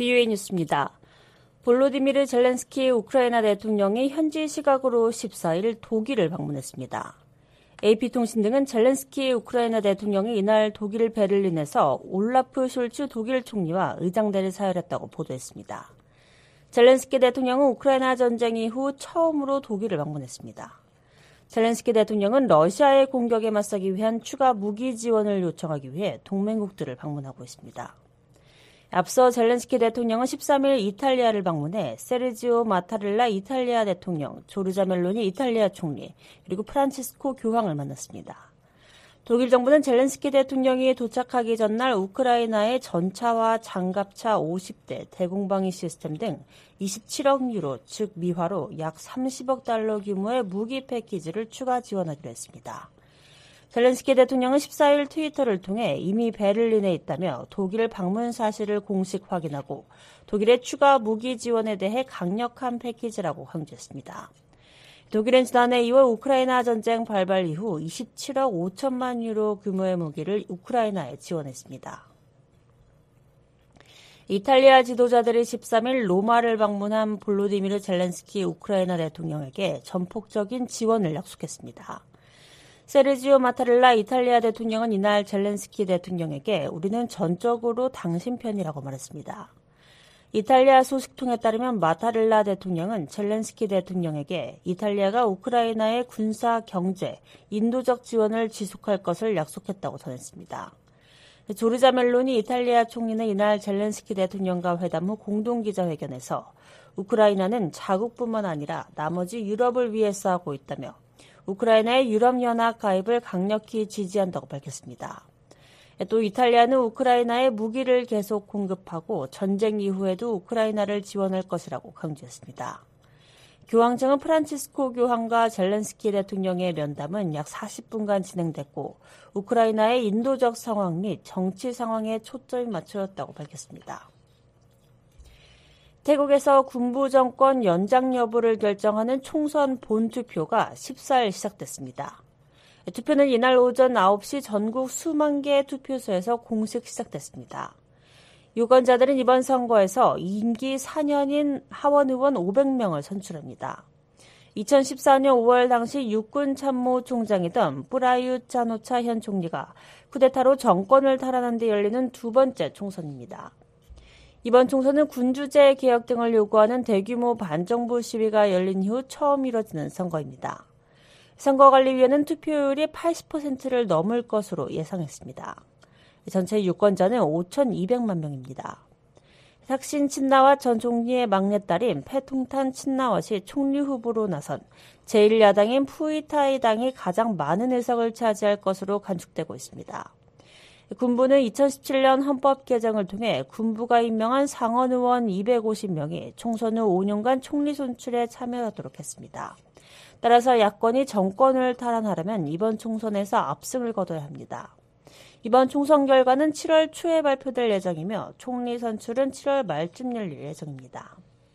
VOA 뉴스입니다. 볼로디미르 젤렌스키 우크라이나 대통령이 현지 시각으로 14일 독일을 방문했습니다. AP통신 등은 젤렌스키 우크라이나 대통령이 이날 독일 베를린에서 올라프 숄츠 독일 총리와 의장대를 사열했다고 보도했습니다. 젤렌스키 대통령은 우크라이나 전쟁 이후 처음으로 독일을 방문했습니다. 젤렌스키 대통령은 러시아의 공격에 맞서기 위한 추가 무기 지원을 요청하기 위해 동맹국들을 방문하고 있습니다. 앞서 젤렌스키 대통령은 13일 이탈리아를 방문해 세르지오 마타렐라 이탈리아 대통령, 조르자 멜로니 이탈리아 총리, 그리고 프란치스코 교황을 만났습니다. 독일 정부는 젤렌스키 대통령이 도착하기 전날 우크라이나의 전차와 장갑차 50대, 대공방위 시스템 등 27억 유로, 즉 미화로 약 30억 달러 규모의 무기 패키지를 추가 지원하기로 했습니다. 젤렌스키 대통령은 14일 트위터를 통해 이미 베를린에 있다며 독일 방문 사실을 공식 확인하고 독일의 추가 무기 지원에 대해 강력한 패키지라고 강조했습니다. 독일은 지난해 2월 우크라이나 전쟁 발발 이후 27억 5천만 유로 규모의 무기를 우크라이나에 지원했습니다. 이탈리아 지도자들이 13일 로마를 방문한 볼로디미르 젤렌스키 우크라이나 대통령에게 전폭적인 지원을 약속했습니다. 세르지오 마타렐라 이탈리아 대통령은 이날 젤렌스키 대통령에게 우리는 전적으로 당신 편이라고 말했습니다. 이탈리아 소식통에 따르면 마타렐라 대통령은 젤렌스키 대통령에게 이탈리아가 우크라이나의 군사, 경제, 인도적 지원을 지속할 것을 약속했다고 전했습니다. 조르자 멜로니 이탈리아 총리는 이날 젤렌스키 대통령과 회담 후 공동기자회견에서 우크라이나는 자국뿐만 아니라 나머지 유럽을 위해서 하고 있다며 우크라이나의 유럽연합 가입을 강력히 지지한다고 밝혔습니다. 또 이탈리아는 우크라이나에 무기를 계속 공급하고 전쟁 이후에도 우크라이나를 지원할 것이라고 강조했습니다. 교황청은 프란치스코 교황과 젤렌스키 대통령의 면담은 약 40분간 진행됐고 우크라이나의 인도적 상황 및 정치 상황에 초점이 맞춰졌다고 밝혔습니다. 태국에서 군부 정권 연장 여부를 결정하는 총선 본투표가 14일 시작됐습니다. 투표는 이날 오전 9시 전국 수만 개 투표소에서 공식 시작됐습니다. 유권자들은 이번 선거에서 임기 4년인 하원 의원 500명을 선출합니다. 2014년 5월 당시 육군 참모총장이던 뿌라윳 짜노차 현 총리가 쿠데타로 정권을 탈환한 데 열리는 두 번째 총선입니다. 이번 총선은 군주제 개혁 등을 요구하는 대규모 반정부 시위가 열린 이후 처음 이뤄지는 선거입니다. 선거관리위원회는 투표율이 80%를 넘을 것으로 예상했습니다. 전체 유권자는 5,200만 명입니다. 탁신 친나왓 전 총리의 막내딸인 패통탄 친나왓이 총리 후보로 나선 제1야당인 푸이타이 당이 가장 많은 의석을 차지할 것으로 간축되고 있습니다. 군부는 2017년 헌법 개정을 통해 군부가 임명한 상원 의원 250명이 총선 후 5년간 총리 선출에 참여하도록 했습니다. 따라서 야권이 정권을 탈환하려면 이번 총선에서 압승을 거둬야 합니다. 이번 총선 결과는 7월 초에 발표될 예정이며 총리 선출은 7월 말쯤 열릴 예정입니다.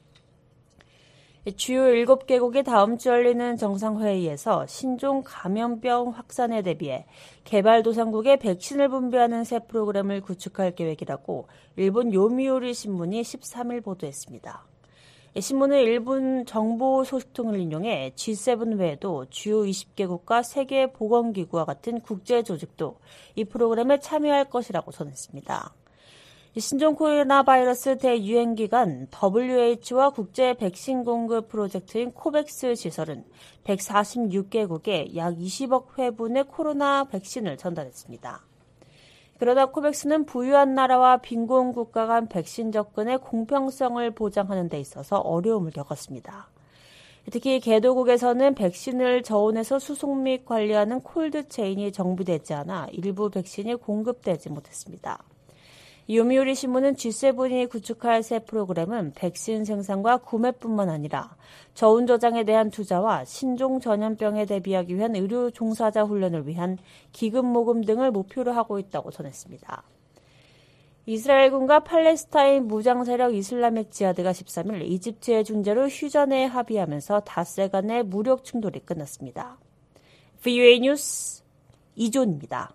주요 7개국이 다음 주 열리는 정상회의에서 신종 감염병 확산에 대비해 개발도상국에 백신을 분배하는 새 프로그램을 구축할 계획이라고 일본 요미우리 신문이 13일 보도했습니다. 신문은 일본 정보 소식통을 인용해 G7 외에도 주요 20개국과 세계보건기구와 같은 국제조직도 이 프로그램에 참여할 것이라고 전했습니다. 신종 코로나 바이러스 대유행 기간 WH와 국제 백신 공급 프로젝트인 코백스 시설은 146개국에 약 20억 회분의 코로나 백신을 전달했습니다. 그러다 코백스는 부유한 나라와 빈곤 국가 간 백신 접근의 공평성을 보장하는 데 있어서 어려움을 겪었습니다. 특히 개도국에서는 백신을 저온에서 수송 및 관리하는 콜드체인이 정비되지 않아 일부 백신이 공급되지 못했습니다. 요미우리 신문은 G7이 구축할 새 프로그램은 백신 생산과 구매뿐만 아니라 저온 저장에 대한 투자와 신종 전염병에 대비하기 위한 의료 종사자 훈련을 위한 기금 모금 등을 목표로 하고 있다고 전했습니다. 이스라엘군과 팔레스타인 무장 세력 이슬라믹 지하드가 13일 이집트의 중재로 휴전에 합의하면서 닷새 간의 무력 충돌이 끝났습니다. VOA 뉴스 이존입니다.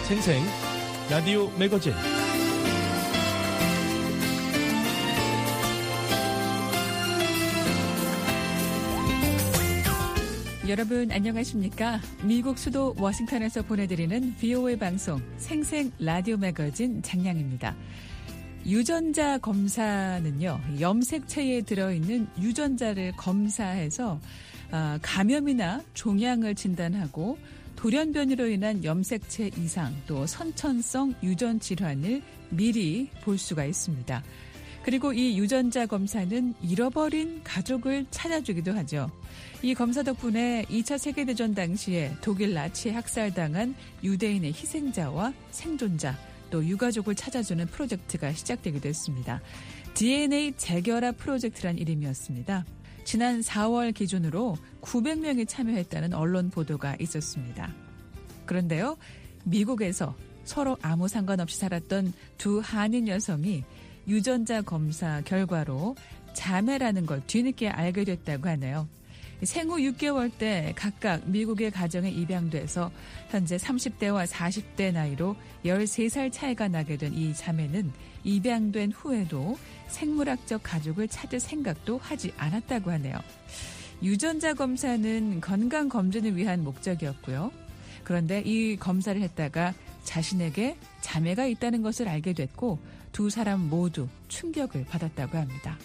생생 라디오 매거진. 여러분 안녕하십니까? 미국 수도 워싱턴에서 보내드리는 VOA 방송 생생 라디오 매거진 장량입니다. 유전자 검사는요, 염색체에 들어있는 유전자를 검사해서 감염이나 종양을 진단하고 돌연변이로 인한 염색체 이상 또 선천성 유전 질환을 미리 볼 수가 있습니다. 그리고 이 유전자 검사는 잃어버린 가족을 찾아주기도 하죠. 이 검사 덕분에 2차 세계대전 당시에 독일 나치에 학살당한 유대인의 희생자와 생존자 또 유가족을 찾아주는 프로젝트가 시작되기도 했습니다. DNA 재결합 프로젝트란 이름이었습니다. 지난 4월 기준으로 900명이 참여했다는 언론 보도가 있었습니다. 그런데요, 미국에서 서로 아무 상관없이 살았던 두 한인 여성이 유전자 검사 결과로 자매라는 걸 뒤늦게 알게 됐다고 하네요. 생후 6개월 때 각각 미국의 가정에 입양돼서 현재 30대와 40대 나이로 13살 차이가 나게 된 이 자매는 입양된 후에도 생물학적 가족을 찾을 생각도 하지 않았다고 하네요. 유전자 검사는 건강검진을 위한 목적이었고요. 그런데 이 검사를 했다가 자신에게 자매가 있다는 것을 알게 됐고 두 사람 모두 충격을 받았다고 합니다.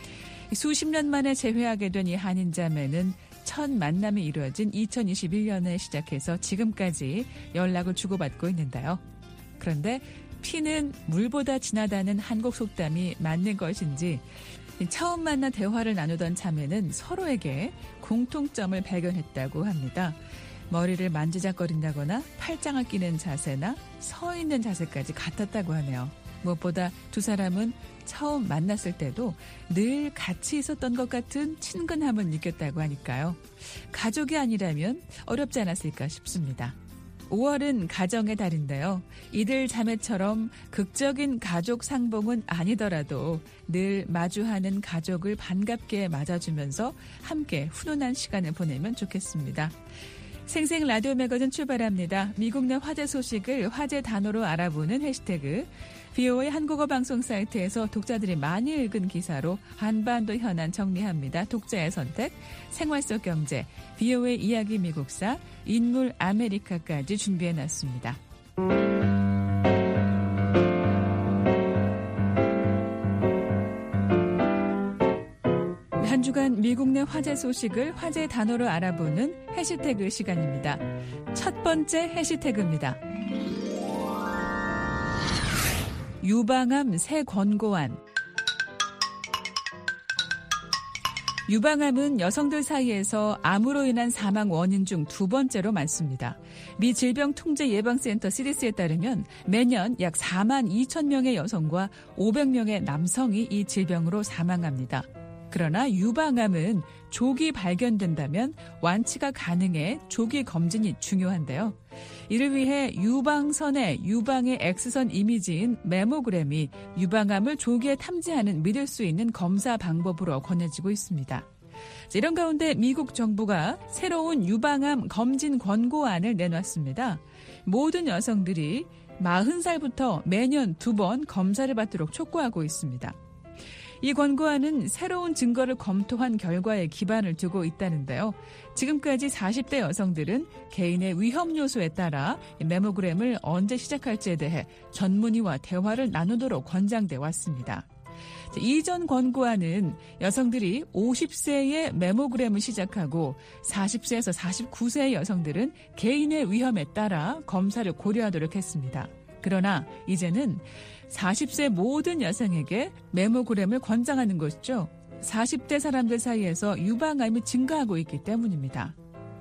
수십 년 만에 재회하게 된 이 한인 자매는 첫 만남이 이루어진 2021년에 시작해서 지금까지 연락을 주고받고 있는데요. 그런데 피는 물보다 진하다는 한국 속담이 맞는 것인지 처음 만나 대화를 나누던 자매는 서로에게 공통점을 발견했다고 합니다. 머리를 만지작거린다거나 팔짱을 끼는 자세나 서 있는 자세까지 같았다고 하네요. 무엇보다 두 사람은 처음 만났을 때도 늘 같이 있었던 것 같은 친근함을 느꼈다고 하니까요. 가족이 아니라면 어렵지 않았을까 싶습니다. 5월은 가정의 달인데요. 이들 자매처럼 극적인 가족 상봉은 아니더라도 늘 마주하는 가족을 반갑게 맞아주면서 함께 훈훈한 시간을 보내면 좋겠습니다. 생생 라디오 매거진 출발합니다. 미국 내 화제 소식을 화제 단어로 알아보는 해시태그 VOA 한국어 방송 사이트에서 독자들이 많이 읽은 기사로 한반도 현안 정리합니다. 독자의 선택, 생활 속 경제, VOA 이야기 미국사, 인물 아메리카까지 준비해놨습니다. 한 주간 미국 내 화제 소식을 화제 단어로 알아보는 해시태그 시간입니다. 첫 번째 해시태그입니다. 유방암 새 권고안. 유방암은 여성들 사이에서 암으로 인한 사망 원인 중 두 번째로 많습니다. 미 질병통제예방센터 CDC에 따르면 매년 약 4만 2천 명의 여성과 500명의 남성이 이 질병으로 사망합니다. 그러나 유방암은 조기 발견된다면 완치가 가능해 조기 검진이 중요한데요. 이를 위해 유방선의 유방의 X선 이미지인 메모그램이 유방암을 조기에 탐지하는 믿을 수 있는 검사 방법으로 권해지고 있습니다. 이런 가운데 미국 정부가 새로운 유방암 검진 권고안을 내놨습니다. 모든 여성들이 40살부터 매년 2번 검사를 받도록 촉구하고 있습니다. 이 권고안은 새로운 증거를 검토한 결과에 기반을 두고 있다는데요. 지금까지 40대 여성들은 개인의 위험 요소에 따라 메모그램을 언제 시작할지에 대해 전문의와 대화를 나누도록 권장돼 왔습니다. 이전 권고안은 여성들이 50세에 메모그램을 시작하고 40세에서 49세의 여성들은 개인의 위험에 따라 검사를 고려하도록 했습니다. 그러나 이제는 40세 모든 여성에게 메모그램을 권장하는 것이죠. 40대 사람들 사이에서 유방암이 증가하고 있기 때문입니다.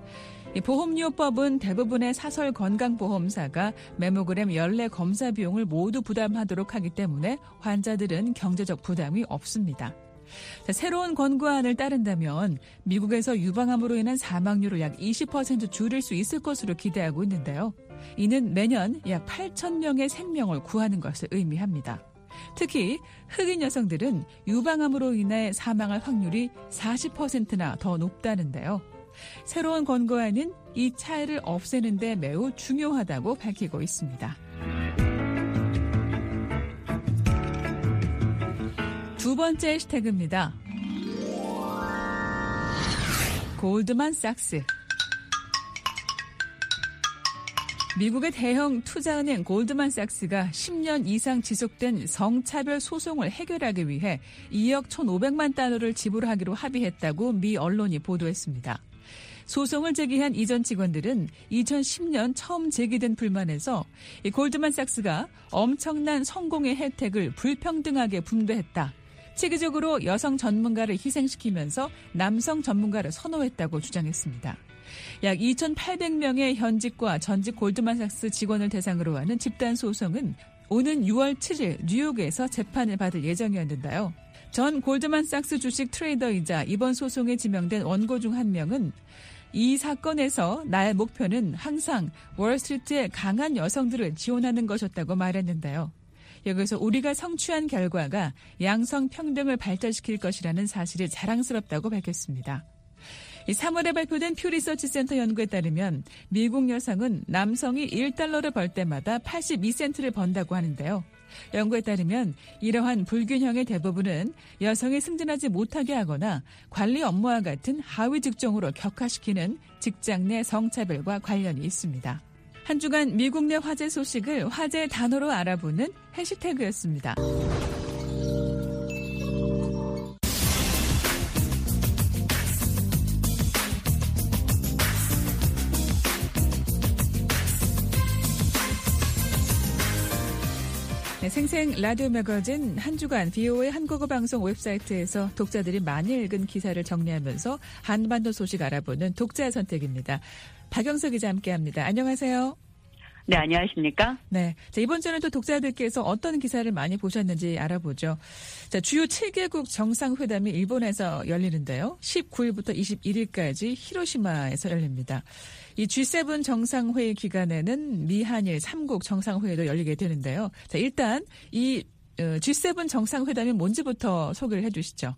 보험료법은 대부분의 사설 건강보험사가 메모그램 연례 검사 비용을 모두 부담하도록 하기 때문에 환자들은 경제적 부담이 없습니다. 새로운 권고안을 따른다면 미국에서 유방암으로 인한 사망률을 약 20% 줄일 수 있을 것으로 기대하고 있는데요. 이는 매년 약 8,000명의 생명을 구하는 것을 의미합니다. 특히 흑인 여성들은 유방암으로 인해 사망할 확률이 40%나 더 높다는데요. 새로운 권고안은 이 차이를 없애는 데 매우 중요하다고 밝히고 있습니다. 두 번째 해시태그입니다. 골드만삭스. 미국의 대형 투자은행 골드만삭스가 10년 이상 지속된 성차별 소송을 해결하기 위해 2억 1,500만 달러를 지불하기로 합의했다고 미 언론이 보도했습니다. 소송을 제기한 이전 직원들은 2010년 처음 제기된 불만에서 이 골드만삭스가 엄청난 성공의 혜택을 불평등하게 분배했다. 체계적으로 여성 전문가를 희생시키면서 남성 전문가를 선호했다고 주장했습니다. 약 2,800명의 현직과 전직 골드만삭스 직원을 대상으로 하는 집단 소송은 오는 6월 7일 뉴욕에서 재판을 받을 예정이었는데요. 전 골드만삭스 주식 트레이더이자 이번 소송에 지명된 원고 중 한 명은 이 사건에서 나의 목표는 항상 월스트리트의 강한 여성들을 지원하는 것이었다고 말했는데요. 여기서 우리가 성취한 결과가 양성평등을 발전시킬 것이라는 사실이 자랑스럽다고 밝혔습니다. 3월에 발표된 퓨 리서치 센터 연구에 따르면 미국 여성은 남성이 1달러를 벌 때마다 82센트를 번다고 하는데요. 연구에 따르면 이러한 불균형의 대부분은 여성이 승진하지 못하게 하거나 관리 업무와 같은 하위 직종으로 격화시키는 직장 내 성차별과 관련이 있습니다. 한 주간 미국 내 화제 소식을 화제 단어로 알아보는 해시태그였습니다. 네, 생생 라디오 매거진 한 주간 VOA 한국어 방송 웹사이트에서 독자들이 많이 읽은 기사를 정리하면서 한반도 소식 알아보는 독자의 선택입니다. 박영석 기자 함께합니다. 안녕하세요. 네, 안녕하십니까? 네, 자, 이번 주는 또 독자들께서 어떤 기사를 많이 보셨는지 알아보죠. 자, 주요 7개국 정상회담이 일본에서 열리는데요. 19일부터 21일까지 히로시마에서 열립니다. 이 G7 정상회의 기간에는 미한일 3국 정상회의도 열리게 되는데요. 자, 일단 이 G7 정상회담이 뭔지부터 소개를 해 주시죠.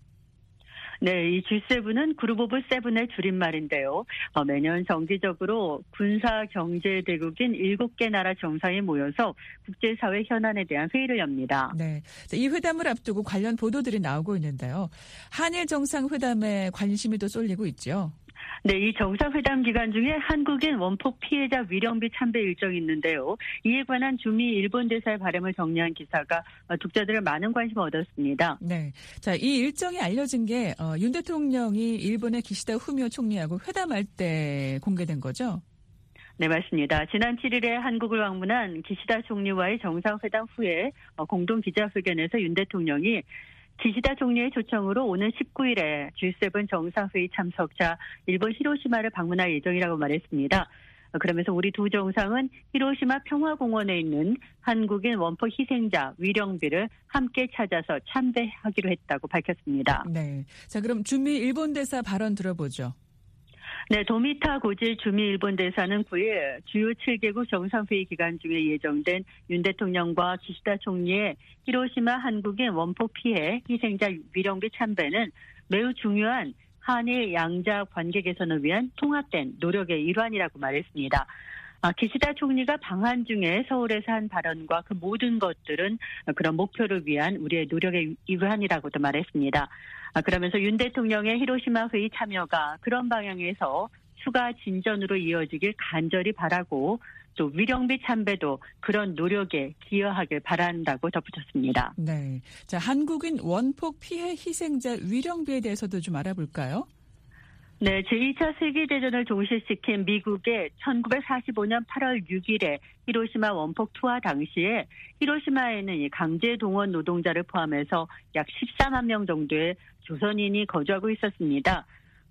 네, 이 G7은 그룹 오브 세븐의 줄임말인데요. 매년 정기적으로 군사 경제 대국인 7개 나라 정상이 모여서 국제사회 현안에 대한 회의를 엽니다. 네, 이 회담을 앞두고 관련 보도들이 나오고 있는데요. 한일 정상회담에 관심이 또 쏠리고 있죠. 네, 이 정상회담 기간 중에 한국인 원폭 피해자 위령비 참배 일정이 있는데요. 이에 관한 주미 일본 대사의 바람을 정리한 기사가 독자들의 많은 관심을 얻었습니다. 네, 자, 이 일정이 알려진 게 윤 대통령이 일본의 기시다 후미오 총리하고 회담할 때 공개된 거죠? 네, 맞습니다. 지난 7일에 한국을 방문한 기시다 총리와의 정상회담 후에 공동 기자회견에서 윤 대통령이 기시다 총리의 초청으로 오는 19일에 G7 정상회의 참석자 일본 히로시마를 방문할 예정이라고 말했습니다. 그러면서 우리 두 정상은 히로시마 평화공원에 있는 한국인 원폭 희생자 위령비를 함께 찾아서 참배하기로 했다고 밝혔습니다. 네, 자, 그럼 주미 일본 대사 발언 들어보죠. 네, 도미타 고질 주미 일본 대사는 9일 주요 7개국 정상회의 기간 중에 예정된 윤 대통령과 기시다 총리의 히로시마 한국인 원폭 피해 희생자 위령비 참배는 매우 중요한 한일 양자 관계 개선을 위한 통합된 노력의 일환이라고 말했습니다. 기시다 총리가 방한 중에 서울에서 한 발언과 그 모든 것들은 그런 목표를 위한 우리의 노력의 일환이라고도 말했습니다. 그러면서 윤 대통령의 히로시마 회의 참여가 그런 방향에서 추가 진전으로 이어지길 간절히 바라고 또 위령비 참배도 그런 노력에 기여하길 바란다고 덧붙였습니다. 네, 자, 한국인 원폭 피해 희생자 위령비에 대해서도 좀 알아볼까요? 네, 제2차 세계대전을 종식시킨 미국의 1945년 8월 6일에 히로시마 원폭 투하 당시에 히로시마에는 이 강제 동원 노동자를 포함해서 약 14만 명 정도의 조선인이 거주하고 있었습니다.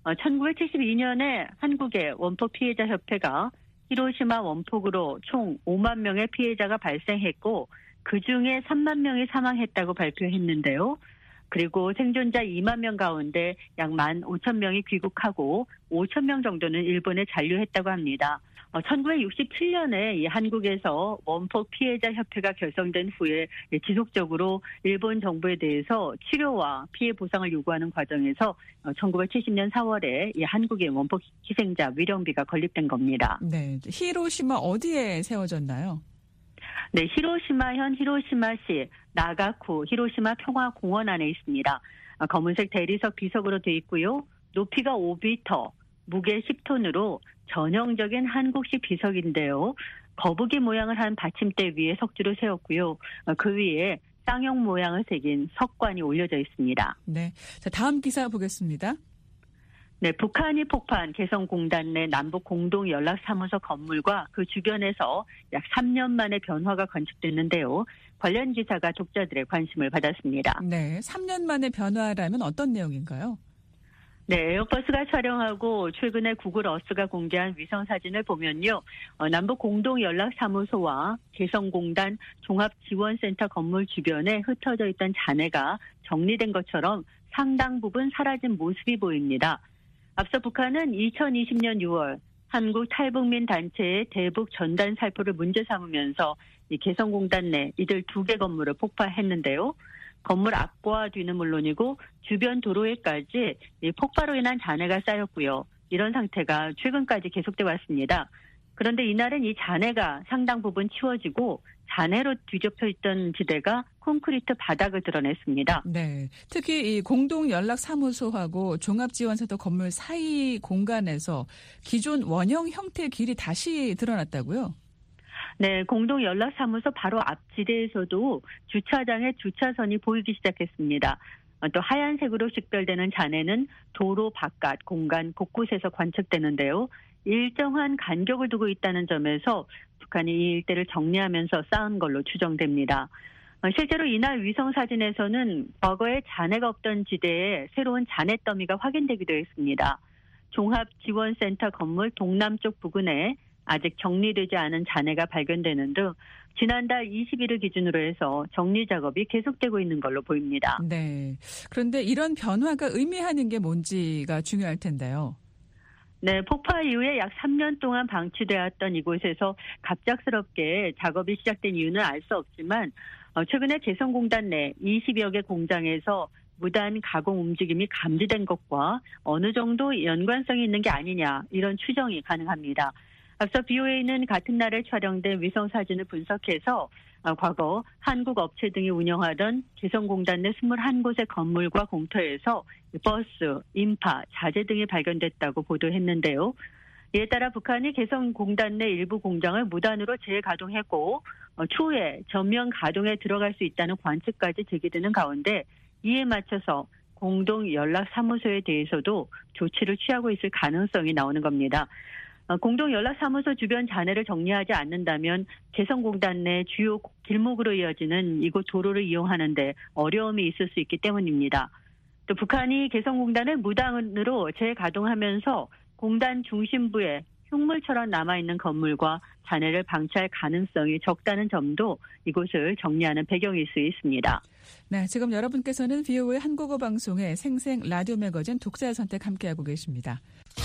1972년에 한국의 원폭 피해자 협회가 히로시마 원폭으로 총 5만 명의 피해자가 발생했고 그중에 3만 명이 사망했다고 발표했는데요. 그리고 생존자 2만 명 가운데 약 15,000명이 귀국하고 5,000명 정도는 일본에 잔류했다고 합니다. 1967년에 이 한국에서 원폭 피해자 협회가 결성된 후에 지속적으로 일본 정부에 대해서 치료와 피해 보상을 요구하는 과정에서 1970년 4월에 이 한국의 원폭 희생자 위령비가 건립된 겁니다. 네, 히로시마 어디에 세워졌나요? 네, 히로시마현 히로시마시 나가쿠 히로시마 평화공원 안에 있습니다. 검은색 대리석 비석으로 되어 있고요. 높이가 5m, 무게 10톤으로 전형적인 한국식 비석인데요. 거북이 모양을 한 받침대 위에 석주를 세웠고요. 그 위에 쌍용 모양을 새긴 석관이 올려져 있습니다. 네, 자, 다음 기사 보겠습니다. 네, 북한이 폭파한 개성공단 내 남북 공동연락사무소 건물과 그 주변에서 약 3년 만에 변화가 관측됐는데요. 관련 기사가 독자들의 관심을 받았습니다. 네, 3년 만에 변화라면 어떤 내용인가요? 네, 에어버스가 촬영하고 최근에 구글 어스가 공개한 위성사진을 보면요. 남북 공동연락사무소와 개성공단 종합지원센터 건물 주변에 흩어져 있던 잔해가 정리된 것처럼 상당 부분 사라진 모습이 보입니다. 앞서 북한은 2020년 6월 한국 탈북민 단체의 대북 전단 살포를 문제 삼으면서 이 개성공단 내 이들 2개 건물을 폭파했는데요. 건물 앞과 뒤는 물론이고 주변 도로에까지 이 폭발로 인한 잔해가 쌓였고요. 이런 상태가 최근까지 계속돼 왔습니다. 그런데 이날은 이 잔해가 상당 부분 치워지고 잔해로 뒤덮여 있던 지대가 콘크리트 바닥을 드러냈습니다. 네, 특히 이 공동연락사무소하고 종합지원센터 건물 사이 공간에서 기존 원형 형태의 길이 다시 드러났다고요? 네, 공동연락사무소 바로 앞 지대에서도 주차장의 주차선이 보이기 시작했습니다. 또 하얀색으로 식별되는 잔해는 도로 바깥 공간 곳곳에서 관측되는데요. 일정한 간격을 두고 있다는 점에서 북한이 이 일대를 정리하면서 쌓은 걸로 추정됩니다. 실제로 이날 위성사진에서는 과거에 잔해가 없던 지대에 새로운 잔해 더미가 확인되기도 했습니다. 종합지원센터 건물 동남쪽 부근에 아직 정리되지 않은 잔해가 발견되는 등 지난달 20일을 기준으로 해서 정리 작업이 계속되고 있는 걸로 보입니다. 네. 그런데 이런 변화가 의미하는 게 뭔지가 중요할 텐데요. 네, 폭파 이후에 약 3년 동안 방치되었던 이곳에서 갑작스럽게 작업이 시작된 이유는 알 수 없지만 최근에 개성공단 내 20여 개 공장에서 무단 가공 움직임이 감지된 것과 어느 정도 연관성이 있는 게 아니냐 이런 추정이 가능합니다. 앞서 BOA는 같은 날에 촬영된 위성사진을 분석해서 과거 한국 업체 등이 운영하던 개성공단 내 21곳의 건물과 공터에서 버스, 인파, 자재 등이 발견됐다고 보도했는데요. 이에 따라 북한이 개성공단 내 일부 공장을 무단으로 재가동했고 추후에 전면 가동에 들어갈 수 있다는 관측까지 제기되는 가운데 이에 맞춰서 공동연락사무소에 대해서도 조치를 취하고 있을 가능성이 나오는 겁니다. 공동연락사무소 주변 잔해를 정리하지 않는다면 개성공단 내 주요 길목으로 이어지는 이곳 도로를 이용하는데 어려움이 있을 수 있기 때문입니다. 또 북한이 개성공단을 무단으로 재가동하면서 공단 중심부에 흉물처럼 남아있는 건물과 잔해를 방치할 가능성이 적다는 점도 이곳을 정리하는 배경일 수 있습니다. 네, 지금 여러분께서는 VOA 한국어 방송의 생생 라디오 매거진 독자의 선택 함께하고 계십니다.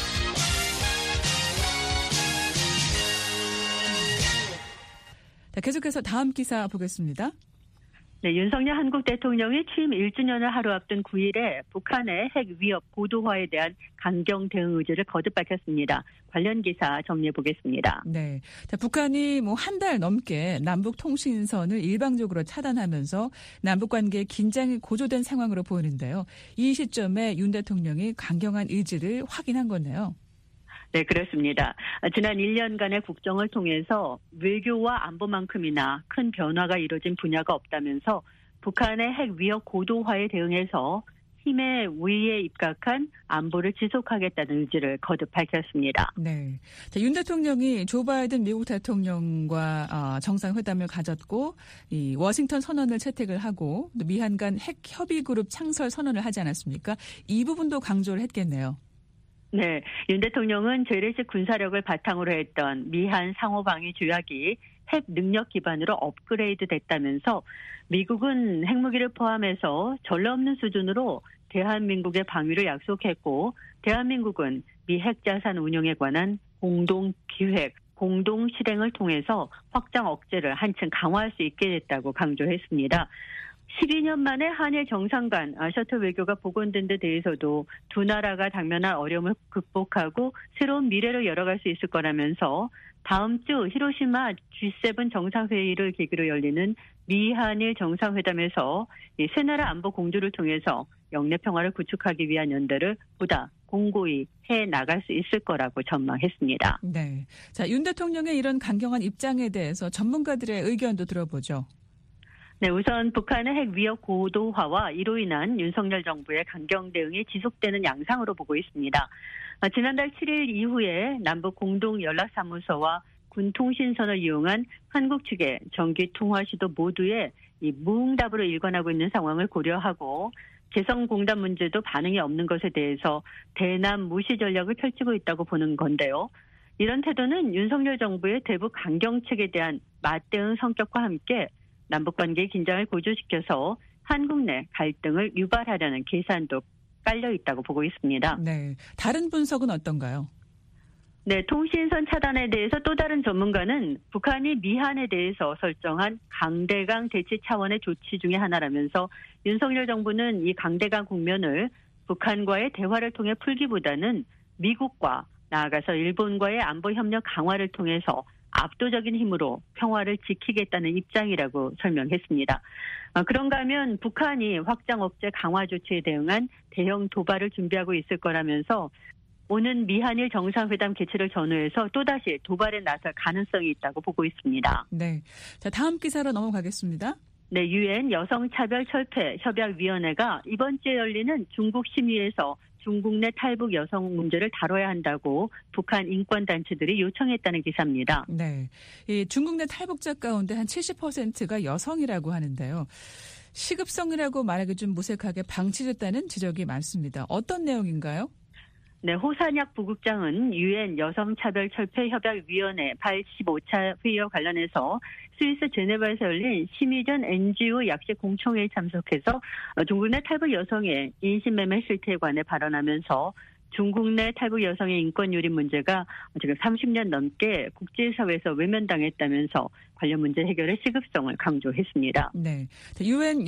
자, 계속해서 다음 기사 보겠습니다. 네, 윤석열 한국 대통령이 취임 1주년을 하루 앞둔 9일에 북한의 핵 위협 고도화에 대한 강경 대응 의지를 거듭 밝혔습니다. 관련 기사 정리해 보겠습니다. 네, 자, 북한이 한 달 넘게 남북 통신선을 일방적으로 차단하면서 남북 관계의 긴장이 고조된 상황으로 보이는데요. 이 시점에 윤 대통령이 강경한 의지를 확인한 거네요. 네, 그렇습니다. 지난 1년간의 국정을 통해서 외교와 안보만큼이나 큰 변화가 이루어진 분야가 없다면서 북한의 핵 위협 고도화에 대응해서 힘의 위에 입각한 안보를 지속하겠다는 의지를 거듭 밝혔습니다. 네, 자, 윤 대통령이 조 바이든 미국 대통령과 정상회담을 가졌고 이 워싱턴 선언을 채택을 하고 또 미한 간 핵 협의 그룹 창설 선언을 하지 않았습니까? 이 부분도 강조를 했겠네요. 네, 윤 대통령은 재래식 군사력을 바탕으로 했던 미한 상호방위 조약이 핵 능력 기반으로 업그레이드 됐다면서 미국은 핵무기를 포함해서 전례 없는 수준으로 대한민국의 방위를 약속했고 대한민국은 미 핵자산 운용에 관한 공동 기획, 공동 실행을 통해서 확장 억제를 한층 강화할 수 있게 됐다고 강조했습니다. 12년 만에 한일 정상 간 셔틀 외교가 복원된 데 대해서도 두 나라가 당면한 어려움을 극복하고 새로운 미래를 열어갈 수 있을 거라면서 다음 주 히로시마 G7 정상회의를 계기로 열리는 미한일 정상회담에서 이 세 나라 안보 공조를 통해서 영내 평화를 구축하기 위한 연대를 보다 공고히 해 나갈 수 있을 거라고 전망했습니다. 네. 자, 윤 대통령의 이런 강경한 입장에 대해서 전문가들의 의견도 들어보죠. 네, 우선 북한의 핵 위협 고도화와 이로 인한 윤석열 정부의 강경 대응이 지속되는 양상으로 보고 있습니다. 지난달 7일 이후에 남북 공동 연락사무소와 군 통신선을 이용한 한국 측의 정기 통화 시도 모두에 이 무응답으로 일관하고 있는 상황을 고려하고 개성공단 문제도 반응이 없는 것에 대해서 대남 무시 전략을 펼치고 있다고 보는 건데요. 이런 태도는 윤석열 정부의 대북 강경책에 대한 맞대응 성격과 함께 남북관계의 긴장을 고조시켜서 한국 내 갈등을 유발하려는 계산도 깔려 있다고 보고 있습니다. 네, 다른 분석은 어떤가요? 네, 통신선 차단에 대해서 또 다른 전문가는 북한이 미한에 대해서 설정한 강대강 대치 차원의 조치 중에 하나라면서 윤석열 정부는 이 강대강 국면을 북한과의 대화를 통해 풀기보다는 미국과 나아가서 일본과의 안보 협력 강화를 통해서 압도적인 힘으로 평화를 지키겠다는 입장이라고 설명했습니다. 그런가 하면 북한이 확장 억제 강화 조치에 대응한 대형 도발을 준비하고 있을 거라면서 오는 미한일 정상회담 개최를 전후해서 또다시 도발에 나설 가능성이 있다고 보고 있습니다. 네. 자, 다음 기사로 넘어가겠습니다. 네, 유엔 여성차별철폐협약위원회가 이번 주에 열리는 중국 심의에서 중국 내 탈북 여성 문제를 다뤄야 한다고 북한 인권단체들이 요청했다는 기사입니다. 네, 이 중국 내 탈북자 가운데 한 70%가 여성이라고 하는데요. 시급성이라고 말하기 좀 무색하게 방치됐다는 지적이 많습니다. 어떤 내용인가요? 네, 호산약 부국장은 유엔 여성차별철폐협약위원회 85차 회의와 관련해서 스위스 제네바에서 열린 심의전 NGO 약식 공청회에 참석해서 중국 내 탈북 여성의 인신매매 실태에 관해 발언하면서 중국 내 탈북 여성의 인권 유린 문제가 지금 30년 넘게 국제사회에서 외면당했다면서 관련 문제 해결의 시급성을 강조했습니다. 네, 유엔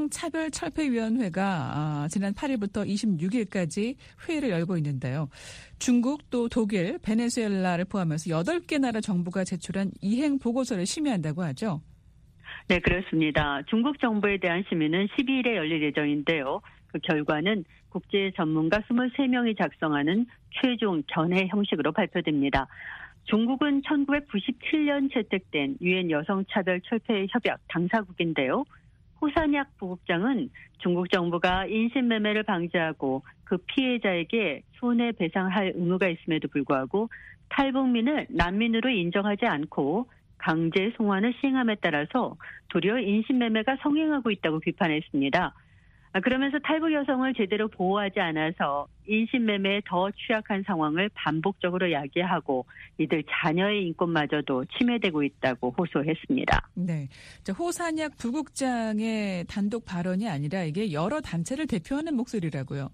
여성차별철폐위원회가 지난 8일부터 26일까지 회의를 열고 있는데요. 중국 또 독일, 베네수엘라를 포함해서 8개 나라 정부가 제출한 이행 보고서를 심의한다고 하죠. 네, 그렇습니다. 중국 정부에 대한 심의는 12일에 열릴 예정인데요. 그 결과는 국제 전문가 23명이 작성하는 최종 견해 형식으로 발표됩니다. 중국은 1997년 채택된 유엔 여성차별철폐협약 당사국인데요. 호산약 부국장은 중국 정부가 인신매매를 방지하고 그 피해자에게 손해배상할 의무가 있음에도 불구하고 탈북민을 난민으로 인정하지 않고 강제 송환을 시행함에 따라서 도리어 인신매매가 성행하고 있다고 비판했습니다. 그러면서 탈북 여성을 제대로 보호하지 않아서 인신매매에 더 취약한 상황을 반복적으로 야기하고 이들 자녀의 인권마저도 침해되고 있다고 호소했습니다. 네, 호산약 부국장의 단독 발언이 아니라 이게 여러 단체를 대표하는 목소리라고요.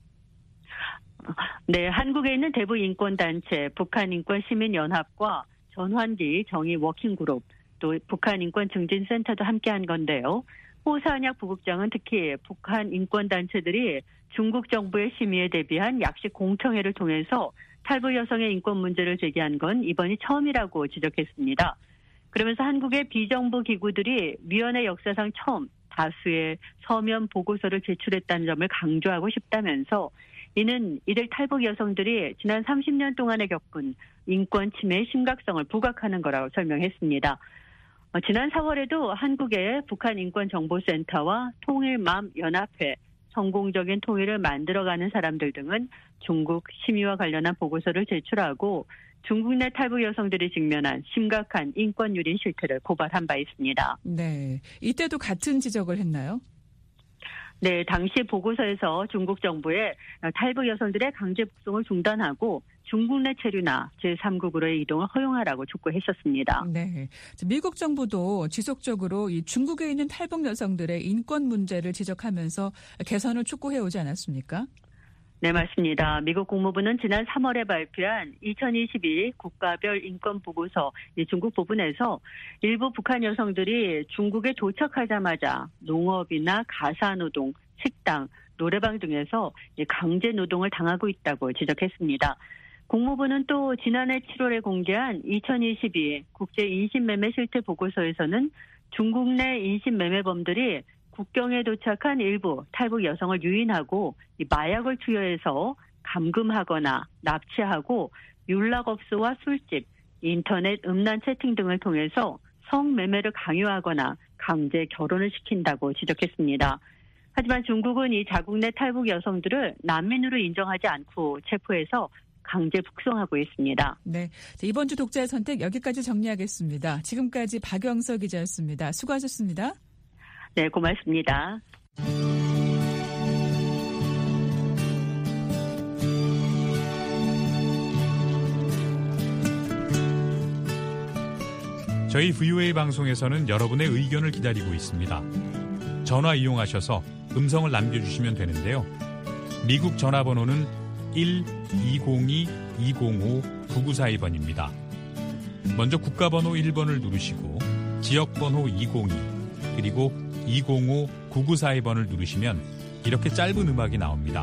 네, 한국에 있는 대북 인권단체 북한인권시민연합과 전환기 정의 워킹그룹 또 북한인권증진센터도 함께한 건데요. 호산약 부국장은 특히 북한 인권단체들이 중국 정부의 심의에 대비한 약식 공청회를 통해서 탈북 여성의 인권 문제를 제기한 건 이번이 처음이라고 지적했습니다. 그러면서 한국의 비정부 기구들이 위원회 역사상 처음 다수의 서면 보고서를 제출했다는 점을 강조하고 싶다면서 이는 이들 탈북 여성들이 지난 30년 동안에 겪은 인권 침해의 심각성을 부각하는 거라고 설명했습니다. 지난 4월에도 한국의 북한인권정보센터와 통일맘연합회, 성공적인 통일을 만들어가는 사람들 등은 중국 심의와 관련한 보고서를 제출하고 중국 내 탈북 여성들이 직면한 심각한 인권 유린 실태를 고발한 바 있습니다. 네, 이때도 같은 지적을 했나요? 네, 당시 보고서에서 중국 정부에 탈북 여성들의 강제 북송을 중단하고 중국 내 체류나 제3국으로의 이동을 허용하라고 촉구했었습니다. 네, 미국 정부도 지속적으로 이 중국에 있는 탈북 여성들의 인권 문제를 지적하면서 개선을 촉구해오지 않았습니까? 네, 맞습니다. 미국 국무부는 지난 3월에 발표한 2022 국가별 인권 보고서 중국 부분에서 일부 북한 여성들이 중국에 도착하자마자 농업이나 가사노동, 식당, 노래방 등에서 강제 노동을 당하고 있다고 지적했습니다. 국무부는 또 지난해 7월에 공개한 2022 국제 인신매매 실태 보고서에서는 중국 내 인신매매범들이 국경에 도착한 일부 탈북 여성을 유인하고 마약을 투여해서 감금하거나 납치하고 윤락업소와 술집, 인터넷 음란 채팅 등을 통해서 성매매를 강요하거나 강제 결혼을 시킨다고 지적했습니다. 하지만 중국은 이 자국 내 탈북 여성들을 난민으로 인정하지 않고 체포해서 강제 북송하고 있습니다. 네, 이번 주 독자의 선택 여기까지 정리하겠습니다. 지금까지 박영서 기자였습니다. 수고하셨습니다. 네, 고맙습니다. 저희 VOA 방송에서는 여러분의 의견을 기다리고 있습니다. 전화 이용하셔서 음성을 남겨주시면 되는데요. 미국 전화번호는 1-202-205-9942번입니다. 먼저 국가번호 1번을 누르시고 지역번호 202 그리고 205-9942번을 누르시면 이렇게 짧은 음악이 나옵니다.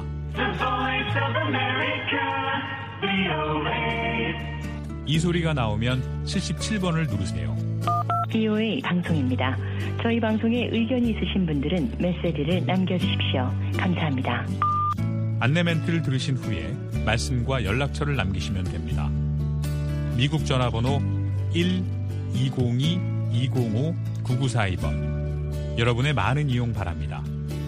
이 소리가 나오면 77번을 누르세요. VOA 방송입니다. 저희 방송에 의견이 있으신 분들은 메시지를 남겨주십시오. 감사합니다. 안내 멘트를 들으신 후에 말씀과 연락처를 남기시면 됩니다. 미국 전화번호 1-202-205-9942번. 여러분의 많은 이용 바랍니다.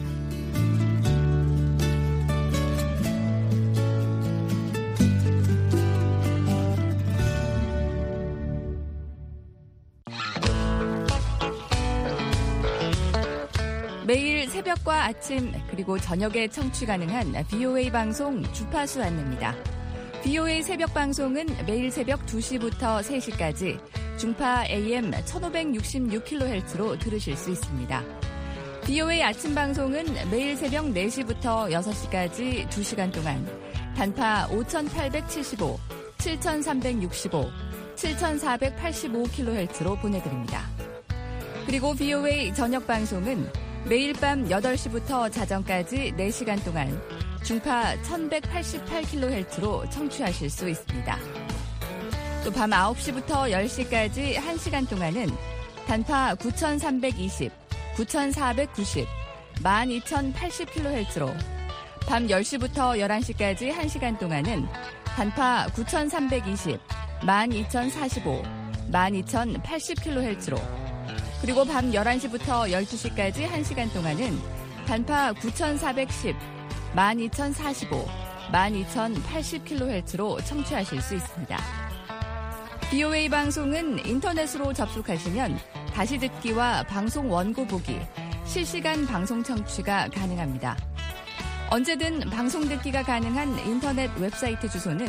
매일 새벽과 아침 그리고 저녁에 청취 가능한 VOA 방송 주파수 안내입니다. VOA 새벽 방송은 매일 새벽 2시부터 3시까지 중파 AM 1566kHz로 들으실 수 있습니다. VOA 아침 방송은 매일 새벽 4시부터 6시까지 2시간 동안 단파 5875, 7365, 7485kHz로 보내드립니다. 그리고 VOA 저녁 방송은 매일 밤 8시부터 자정까지 4시간 동안 중파 1188kHz로 청취하실 수 있습니다. 또 밤 9시부터 10시까지 1시간 동안은 단파 9320, 9490, 12080kHz로 밤 10시부터 11시까지 1시간 동안은 단파 9320, 12045, 12080kHz로 그리고 밤 11시부터 12시까지 1시간 동안은 단파 9410, 12045, 12080kHz로 청취하실 수 있습니다. VOA 방송은 인터넷으로 접속하시면 다시 듣기와 방송 원고 보기, 실시간 방송 청취가 가능합니다. 언제든 방송 듣기가 가능한 인터넷 웹사이트 주소는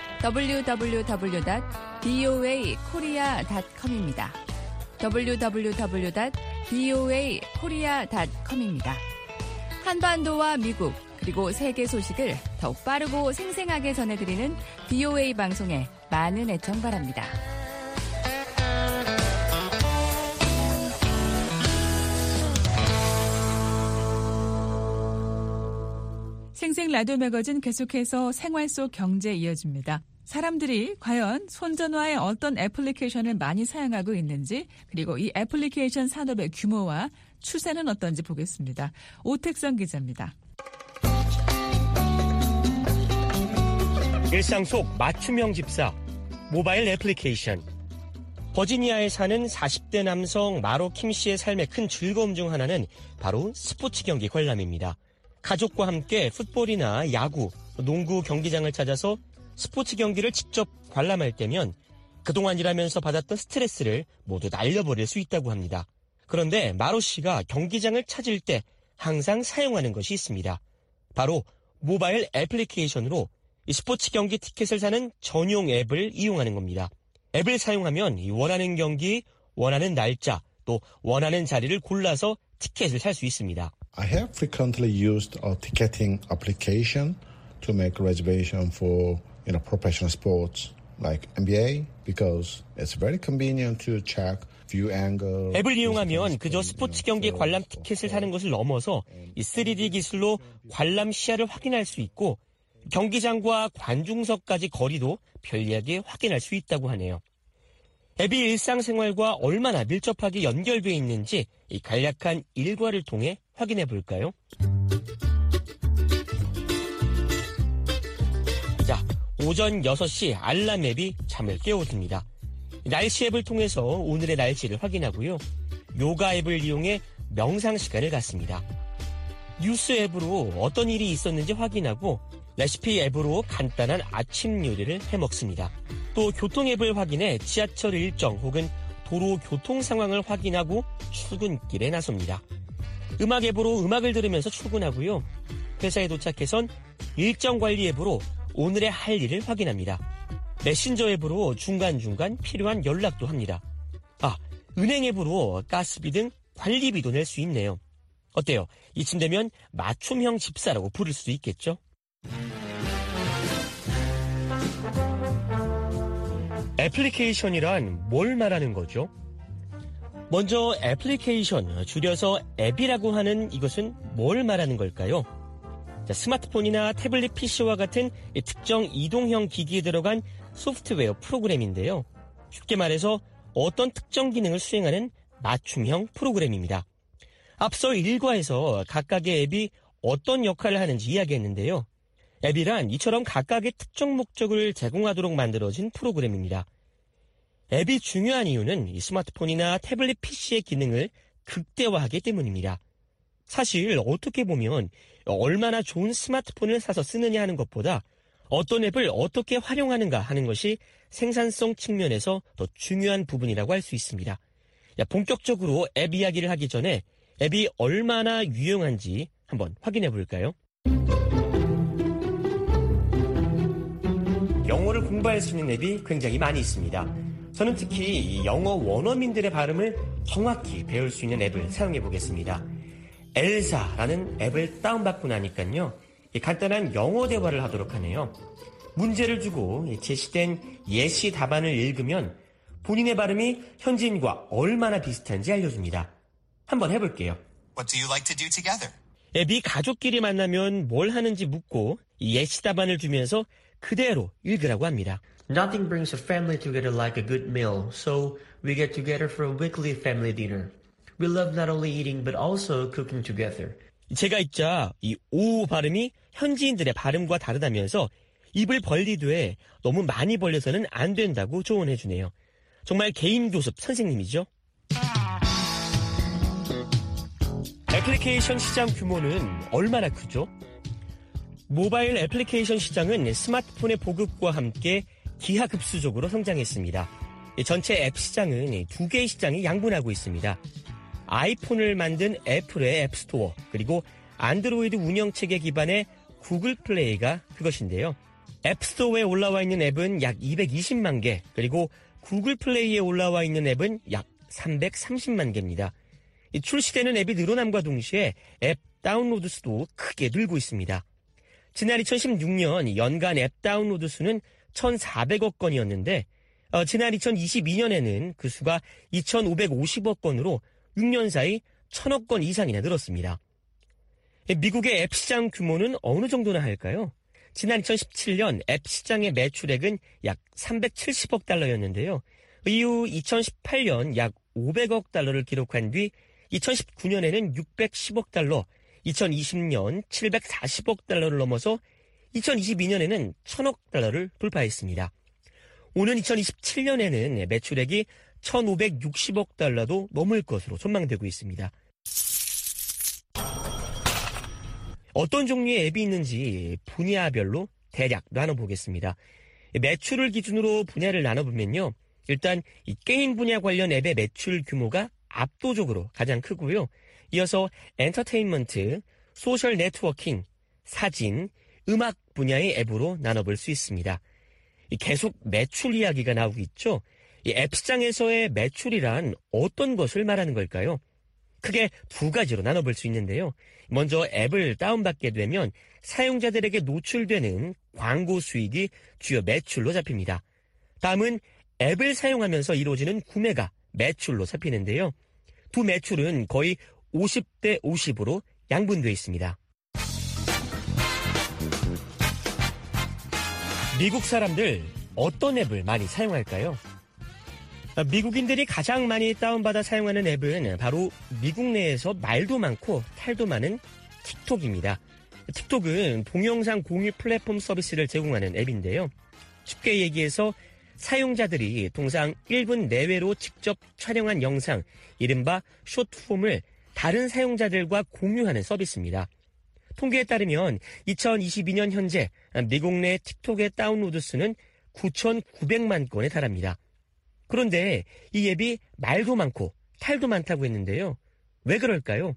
www.voakorea.com입니다. www.voakorea.com입니다. 한반도와 미국 그리고 세계 소식을 더욱 빠르고 생생하게 전해드리는 VOA 방송에 많은 애청 바랍니다. 생생 라디오 매거진 계속해서 생활 속 경제 이어집니다. 사람들이 과연 손전화에 어떤 애플리케이션을 많이 사용하고 있는지 그리고 이 애플리케이션 산업의 규모와 추세는 어떤지 보겠습니다. 오택성 기자입니다. 일상 속 맞춤형 집사, 모바일 애플리케이션. 버지니아에 사는 40대 남성 마로 킴 씨의 삶의 큰 즐거움 중 하나는 바로 스포츠 경기 관람입니다. 가족과 함께 풋볼이나 야구, 농구 경기장을 찾아서 스포츠 경기를 직접 관람할 때면 그동안 일하면서 받았던 스트레스를 모두 날려버릴 수 있다고 합니다. 그런데 마로 씨가 경기장을 찾을 때 항상 사용하는 것이 있습니다. 바로 모바일 애플리케이션으로 이 스포츠 경기 티켓을 사는 전용 앱을 이용하는 겁니다. 앱을 사용하면 원하는 경기, 원하는 날짜, 또 원하는 자리를 골라서 티켓을 살 수 있습니다. I have frequently used a ticketing application to make a reservation for professional sports like NBA because it's very convenient to check view angle. 앱을 이용하면 그저 스포츠 경기 관람 티켓을 사는 것을 넘어서 이 3D 기술로 관람 시야를 확인할 수 있고 경기장과 관중석까지 거리도 편리하게 확인할 수 있다고 하네요. 앱이 일상생활과 얼마나 밀접하게 연결되어 있는지 이 간략한 일과를 통해 확인해 볼까요? 자, 오전 6시 알람 앱이 잠을 깨워줍니다. 날씨 앱을 통해서 오늘의 날씨를 확인하고요. 요가 앱을 이용해 명상 시간을 갖습니다. 뉴스 앱으로 어떤 일이 있었는지 확인하고 레시피 앱으로 간단한 아침 요리를 해먹습니다. 또 교통 앱을 확인해 지하철 일정 혹은 도로 교통 상황을 확인하고 출근길에 나섭니다. 음악 앱으로 음악을 들으면서 출근하고요. 회사에 도착해선 일정 관리 앱으로 오늘의 할 일을 확인합니다. 메신저 앱으로 중간중간 필요한 연락도 합니다. 은행 앱으로 가스비 등 관리비도 낼 수 있네요. 어때요? 이쯤 되면 맞춤형 집사라고 부를 수도 있겠죠? 애플리케이션이란 뭘 말하는 거죠? 먼저 애플리케이션, 줄여서 앱이라고 하는 이것은 뭘 말하는 걸까요? 자, 스마트폰이나 태블릿 PC와 같은 특정 이동형 기기에 들어간 소프트웨어 프로그램인데요. 쉽게 말해서 어떤 특정 기능을 수행하는 맞춤형 프로그램입니다. 앞서 일과에서 각각의 앱이 어떤 역할을 하는지 이야기했는데요. 앱이란 이처럼 각각의 특정 목적을 제공하도록 만들어진 프로그램입니다. 앱이 중요한 이유는 이 스마트폰이나 태블릿 PC의 기능을 극대화하기 때문입니다. 사실 어떻게 보면 얼마나 좋은 스마트폰을 사서 쓰느냐 하는 것보다 어떤 앱을 어떻게 활용하는가 하는 것이 생산성 측면에서 더 중요한 부분이라고 할 수 있습니다. 본격적으로 앱 이야기를 하기 전에 앱이 얼마나 유용한지 한번 확인해 볼까요? 영어를 공부할 수 있는 앱이 굉장히 많이 있습니다. 저는 특히 영어 원어민들의 발음을 정확히 배울 수 있는 앱을 사용해 보겠습니다. 엘사라는 앱을 다운받고 나니까요. 간단한 영어 대화를 하도록 하네요. 문제를 주고 제시된 예시 답안을 읽으면 본인의 발음이 현지인과 얼마나 비슷한지 알려줍니다. 한번 해볼게요. What do you like to do together? 앱이 가족끼리 만나면 뭘 하는지 묻고 예시 답안을 주면서 그대로 읽으라고 합니다. Nothing brings a family together like a good meal, so we get together for a weekly family dinner. We love not only eating but also cooking together. 제가 읽자 이 오 발음이 현지인들의 발음과 다르다면서 입을 벌리되 너무 많이 벌려서는 안 된다고 조언해주네요. 정말 개인 교습 선생님이죠. 애플리케이션 시장 규모는 얼마나 크죠? 모바일 애플리케이션 시장은 스마트폰의 보급과 함께 기하급수적으로 성장했습니다. 전체 앱 시장은 두 개의 시장이 양분하고 있습니다. 아이폰을 만든 애플의 앱스토어, 그리고 안드로이드 운영체계 기반의 구글 플레이가 그것인데요. 앱스토어에 올라와 있는 앱은 약 220만 개, 그리고 구글 플레이에 올라와 있는 앱은 약 330만 개입니다. 출시되는 앱이 늘어남과 동시에 앱 다운로드 수도 크게 늘고 있습니다. 지난 2016년 연간 앱 다운로드 수는 1,400억 건이었는데 지난 2022년에는 그 수가 2,550억 건으로 6년 사이 1,000억 건 이상이나 늘었습니다. 미국의 앱 시장 규모는 어느 정도나 할까요? 지난 2017년 앱 시장의 매출액은 약 370억 달러였는데요. 이후 2018년 약 500억 달러를 기록한 뒤 2019년에는 610억 달러, 2020년 740억 달러를 넘어서 2022년에는 1,000억 달러를 돌파했습니다. 오는 2027년에는 매출액이 1,560억 달러도 넘을 것으로 전망되고 있습니다. 어떤 종류의 앱이 있는지 분야별로 대략 나눠보겠습니다. 매출을 기준으로 분야를 나눠보면요. 일단 이 게임 분야 관련 앱의 매출 규모가 압도적으로 가장 크고요. 이어서 엔터테인먼트, 소셜 네트워킹, 사진, 음악 분야의 앱으로 나눠볼 수 있습니다. 계속 매출 이야기가 나오고 있죠. 이 앱 시장에서의 매출이란 어떤 것을 말하는 걸까요? 크게 두 가지로 나눠볼 수 있는데요. 먼저 앱을 다운받게 되면 사용자들에게 노출되는 광고 수익이 주요 매출로 잡힙니다. 다음은 앱을 사용하면서 이루어지는 구매가 매출로 잡히는데요. 두 매출은 거의 50대 50으로 양분되어 있습니다. 미국 사람들 어떤 앱을 많이 사용할까요? 미국인들이 가장 많이 다운받아 사용하는 앱은 바로 미국 내에서 말도 많고 탈도 많은 틱톡입니다. 틱톡은 동영상 공유 플랫폼 서비스를 제공하는 앱인데요. 쉽게 얘기해서 사용자들이 통상 1분 내외로 직접 촬영한 영상, 이른바 숏폼을 다른 사용자들과 공유하는 서비스입니다. 통계에 따르면 2022년 현재 미국 내 틱톡의 다운로드 수는 9,900만 건에 달합니다. 그런데 이 앱이 말도 많고 탈도 많다고 했는데요. 왜 그럴까요?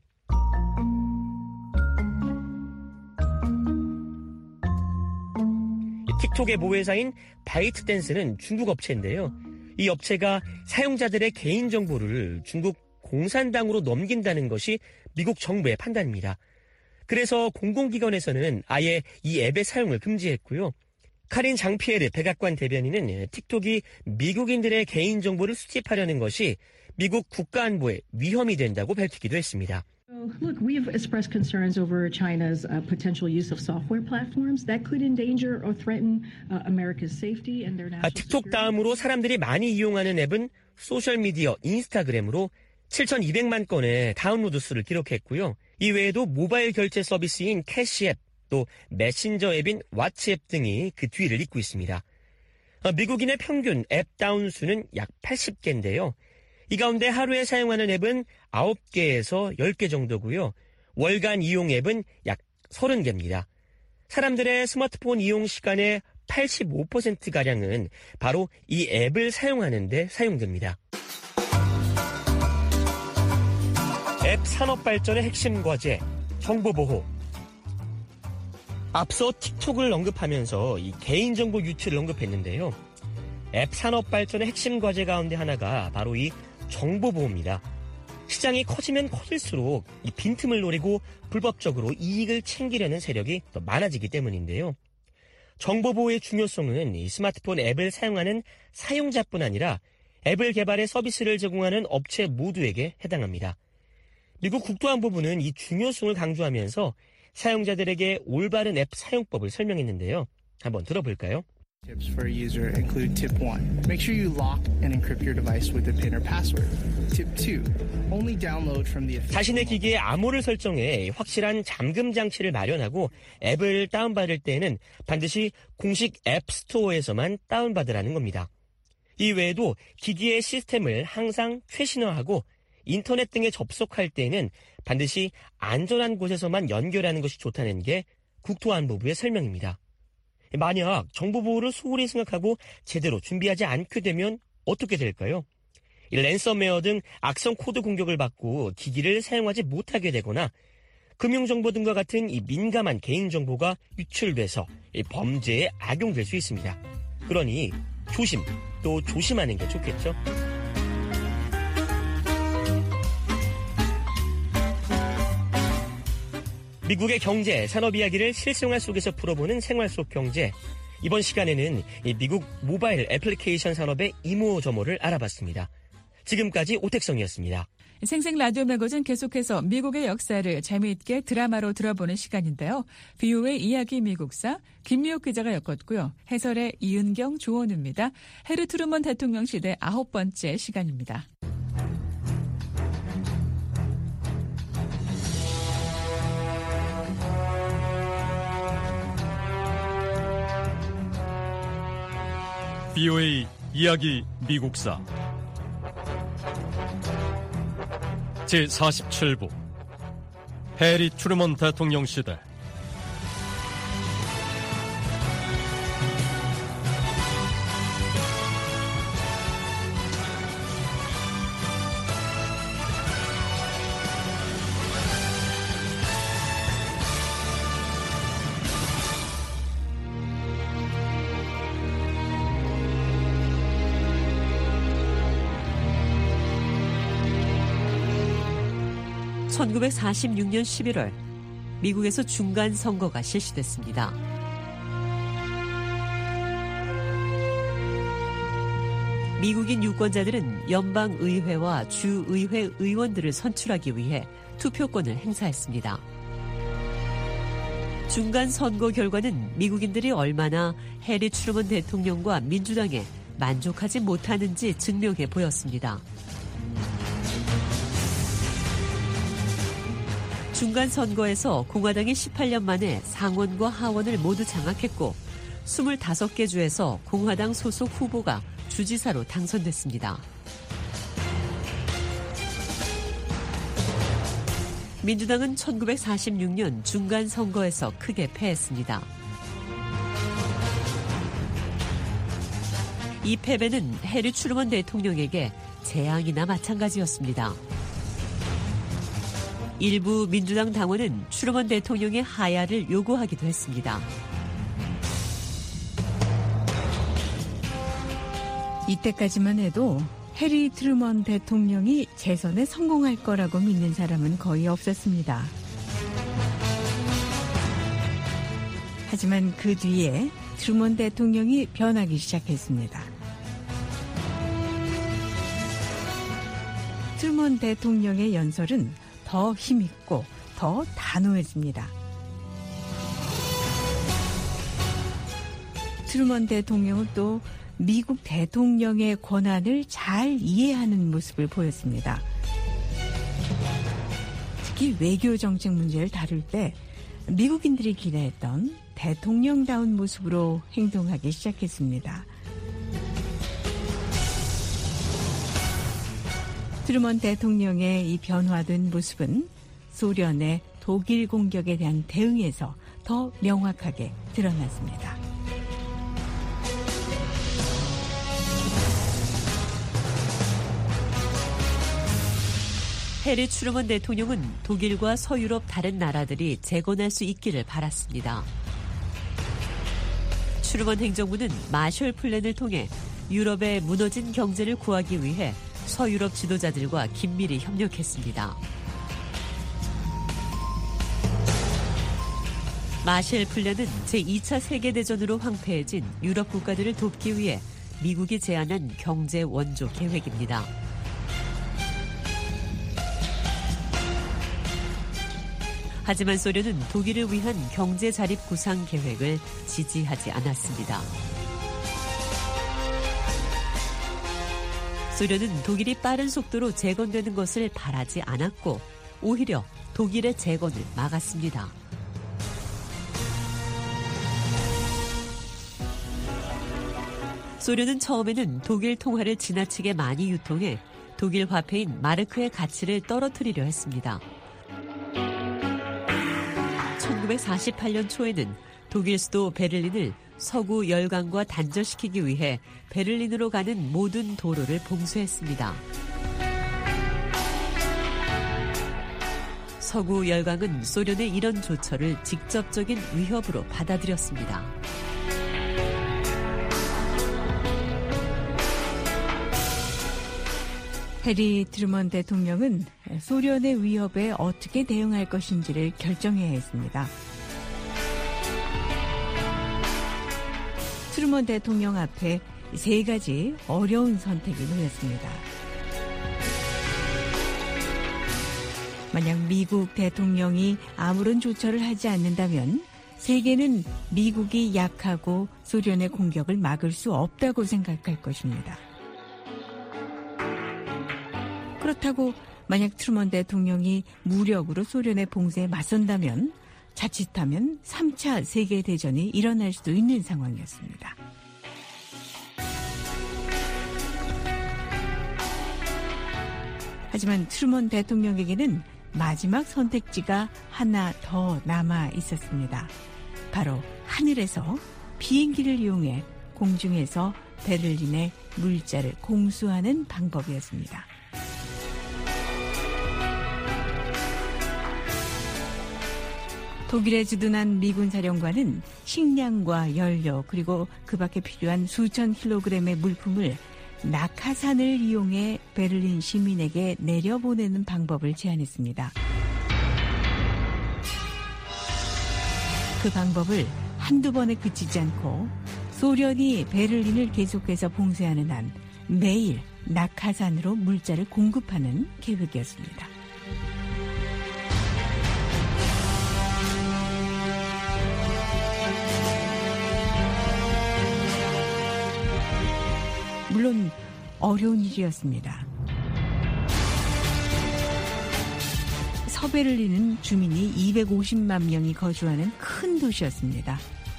틱톡의 모회사인 바이트댄스는 중국 업체인데요. 이 업체가 사용자들의 개인정보를 중국 공산당으로 넘긴다는 것이 미국 정부의 판단입니다. 그래서 공공기관에서는 아예 이 앱의 사용을 금지했고요. 카린 장피에르 백악관 대변인은 틱톡이 미국인들의 개인정보를 수집하려는 것이 미국 국가안보에 위험이 된다고 밝히기도 했습니다. Look, we have expressed concerns over China's potential use of software platforms that could endanger or threaten America's safety and their national security. 틱톡 다음으로 사람들이 많이 이용하는 앱은 소셜미디어 인스타그램으로 7,200만 건의 다운로드 수를 기록했고요. 이외에도 모바일 결제 서비스인 캐시앱, 또 메신저 앱인 왓츠앱 등이 그 뒤를 잇고 있습니다. 미국인의 평균 앱 다운 수는 약 80개인데요. 이 가운데 하루에 사용하는 앱은 9개에서 10개 정도고요. 월간 이용 앱은 약 30개입니다. 사람들의 스마트폰 이용 시간의 85%가량은 바로 이 앱을 사용하는 데 사용됩니다. 앱 산업 발전의 핵심 과제, 정보보호. 앞서 틱톡을 언급하면서 이 개인정보 유출을 언급했는데요. 앱 산업 발전의 핵심 과제 가운데 하나가 바로 이 정보보호입니다. 시장이 커지면 커질수록 이 빈틈을 노리고 불법적으로 이익을 챙기려는 세력이 더 많아지기 때문인데요. 정보보호의 중요성은 이 스마트폰 앱을 사용하는 사용자뿐 아니라 앱을 개발해 서비스를 제공하는 업체 모두에게 해당합니다. 미국 국토안보부는 이 중요성을 강조하면서 사용자들에게 올바른 앱 사용법을 설명했는데요. 한번 들어볼까요? Tips for a user include tip 1. Make sure you lock and encrypt your device with a PIN or password. Tip 2. Only download from the 자신의 기기에 암호를 설정해 확실한 잠금 장치를 마련하고 앱을 다운받을 때에는 반드시 공식 앱 스토어에서만 다운받으라는 겁니다. 이외에도 기기의 시스템을 항상 최신화하고 인터넷 등에 접속할 때에는 반드시 안전한 곳에서만 연결하는 것이 좋다는 게 국토안보부의 설명입니다. 만약 정보보호를 소홀히 생각하고 제대로 준비하지 않게 되면 어떻게 될까요? 랜섬웨어 등 악성 코드 공격을 받고 기기를 사용하지 못하게 되거나 금융정보 등과 같은 이 민감한 개인정보가 유출돼서 범죄에 악용될 수 있습니다. 그러니 조심, 또 조심하는 게 좋겠죠? 미국의 경제, 산업 이야기를 실생활 속에서 풀어보는 생활 속 경제. 이번 시간에는 미국 모바일 애플리케이션 산업의 이모저모를 알아봤습니다. 지금까지 오택성이었습니다. 생생 라디오 매거진 계속해서 미국의 역사를 재미있게 드라마로 들어보는 시간인데요. VOA 이야기 미국사 김미옥 기자가 엮었고요. 해설의 이은경, 조원우입니다. 해리 트루먼 대통령 시대 9번째 시간입니다. VOA 이야기 미국사 제47부 해리 트루먼 대통령 시대 1946년 11월 미국에서 중간 선거가 실시됐습니다. 미국인 유권자들은 연방의회와 주의회 의원들을 선출하기 위해 투표권을 행사했습니다. 중간 선거 결과는 미국인들이 얼마나 해리 트루먼 대통령과 민주당에 만족하지 못하는지 증명해 보였습니다. 중간 선거에서 공화당이 18년 만에 상원과 하원을 모두 장악했고 25개 주에서 공화당 소속 후보가 주지사로 당선됐습니다. 민주당은 1946년 중간 선거에서 크게 패했습니다. 이 패배는 해리 트루먼 대통령에게 재앙이나 마찬가지였습니다. 일부 민주당 당원은 트루먼 대통령의 하야를 요구하기도 했습니다. 이때까지만 해도 해리 트루먼 대통령이 재선에 성공할 거라고 믿는 사람은 거의 없었습니다. 하지만 그 뒤에 트루먼 대통령이 변하기 시작했습니다. 트루먼 대통령의 연설은 더 힘있고 더 단호했습니다. 트루먼 대통령은 또 미국 대통령의 권한을 잘 이해하는 모습을 보였습니다. 특히 외교 정책 문제를 다룰 때 미국인들이 기대했던 대통령다운 모습으로 행동하기 시작했습니다. 트루먼 대통령의 이 변화된 모습은 소련의 독일 공격에 대한 대응에서 더 명확하게 드러났습니다. 해리 트루먼 대통령은 독일과 서유럽 다른 나라들이 재건할 수 있기를 바랐습니다. 트루먼 행정부는 마셜 플랜을 통해 유럽의 무너진 경제를 구하기 위해 서유럽 지도자들과 긴밀히 협력했습니다. 마셜 플랜은 제2차 세계대전으로 황폐해진 유럽 국가들을 돕기 위해 미국이 제안한 경제 원조 계획입니다. 하지만 소련은 독일을 위한 경제 자립 구상 계획을 지지하지 않았습니다. 소련은 독일이 빠른 속도로 재건되는 것을 바라지 않았고 오히려 독일의 재건을 막았습니다. 소련은 처음에는 독일 통화를 지나치게 많이 유통해 독일 화폐인 마르크의 가치를 떨어뜨리려 했습니다. 1948년 초에는 독일 수도 베를린을 서구 열강과 단절시키기 위해 베를린으로 가는 모든 도로를 봉쇄했습니다. 서구 열강은 소련의 이런 조처를 직접적인 위협으로 받아들였습니다. 해리 트루먼 대통령은 소련의 위협에 어떻게 대응할 것인지를 결정해야 했습니다. 트루먼 대통령 앞에 세 가지 어려운 선택이 놓였습니다. 만약 미국 대통령이 아무런 조처를 하지 않는다면 세계는 미국이 약하고 소련의 공격을 막을 수 없다고 생각할 것입니다. 그렇다고 만약 트루먼 대통령이 무력으로 소련의 봉쇄에 맞선다면 자칫하면 3차 세계대전이 일어날 수도 있는 상황이었습니다. 하지만 트루먼 대통령에게는 마지막 선택지가 하나 더 남아 있었습니다. 바로 하늘에서 비행기를 이용해 공중에서 베를린의 물자를 공수하는 방법이었습니다. 독일에 주둔한 미군 사령관은 식량과 연료 그리고 그 밖에 필요한 수천 킬로그램의 물품을 낙하산을 이용해 베를린 시민에게 내려보내는 방법을 제안했습니다. 그 방법을 한두 번에 그치지 않고 소련이 베를린을 계속해서 봉쇄하는 한 매일 낙하산으로 물자를 공급하는 계획이었습니다. 물론 어려운 일이었습니다. 서베를린은 주민이 250만 명이 거주하는 큰 도시였습니다.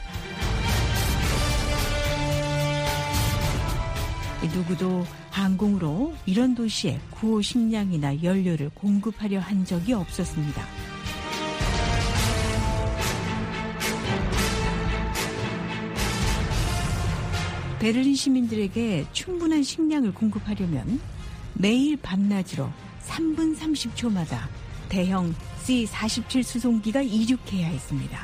누구도 항공으로 이런 도시에 구호 식량이나 연료를 공급하려 한 적이 없었습니다. 베를린 시민들에게 충분한 식량을 공급하려면 매일 밤낮으로 3분 30초마다 대형 C-47 수송기가 이륙해야 했습니다.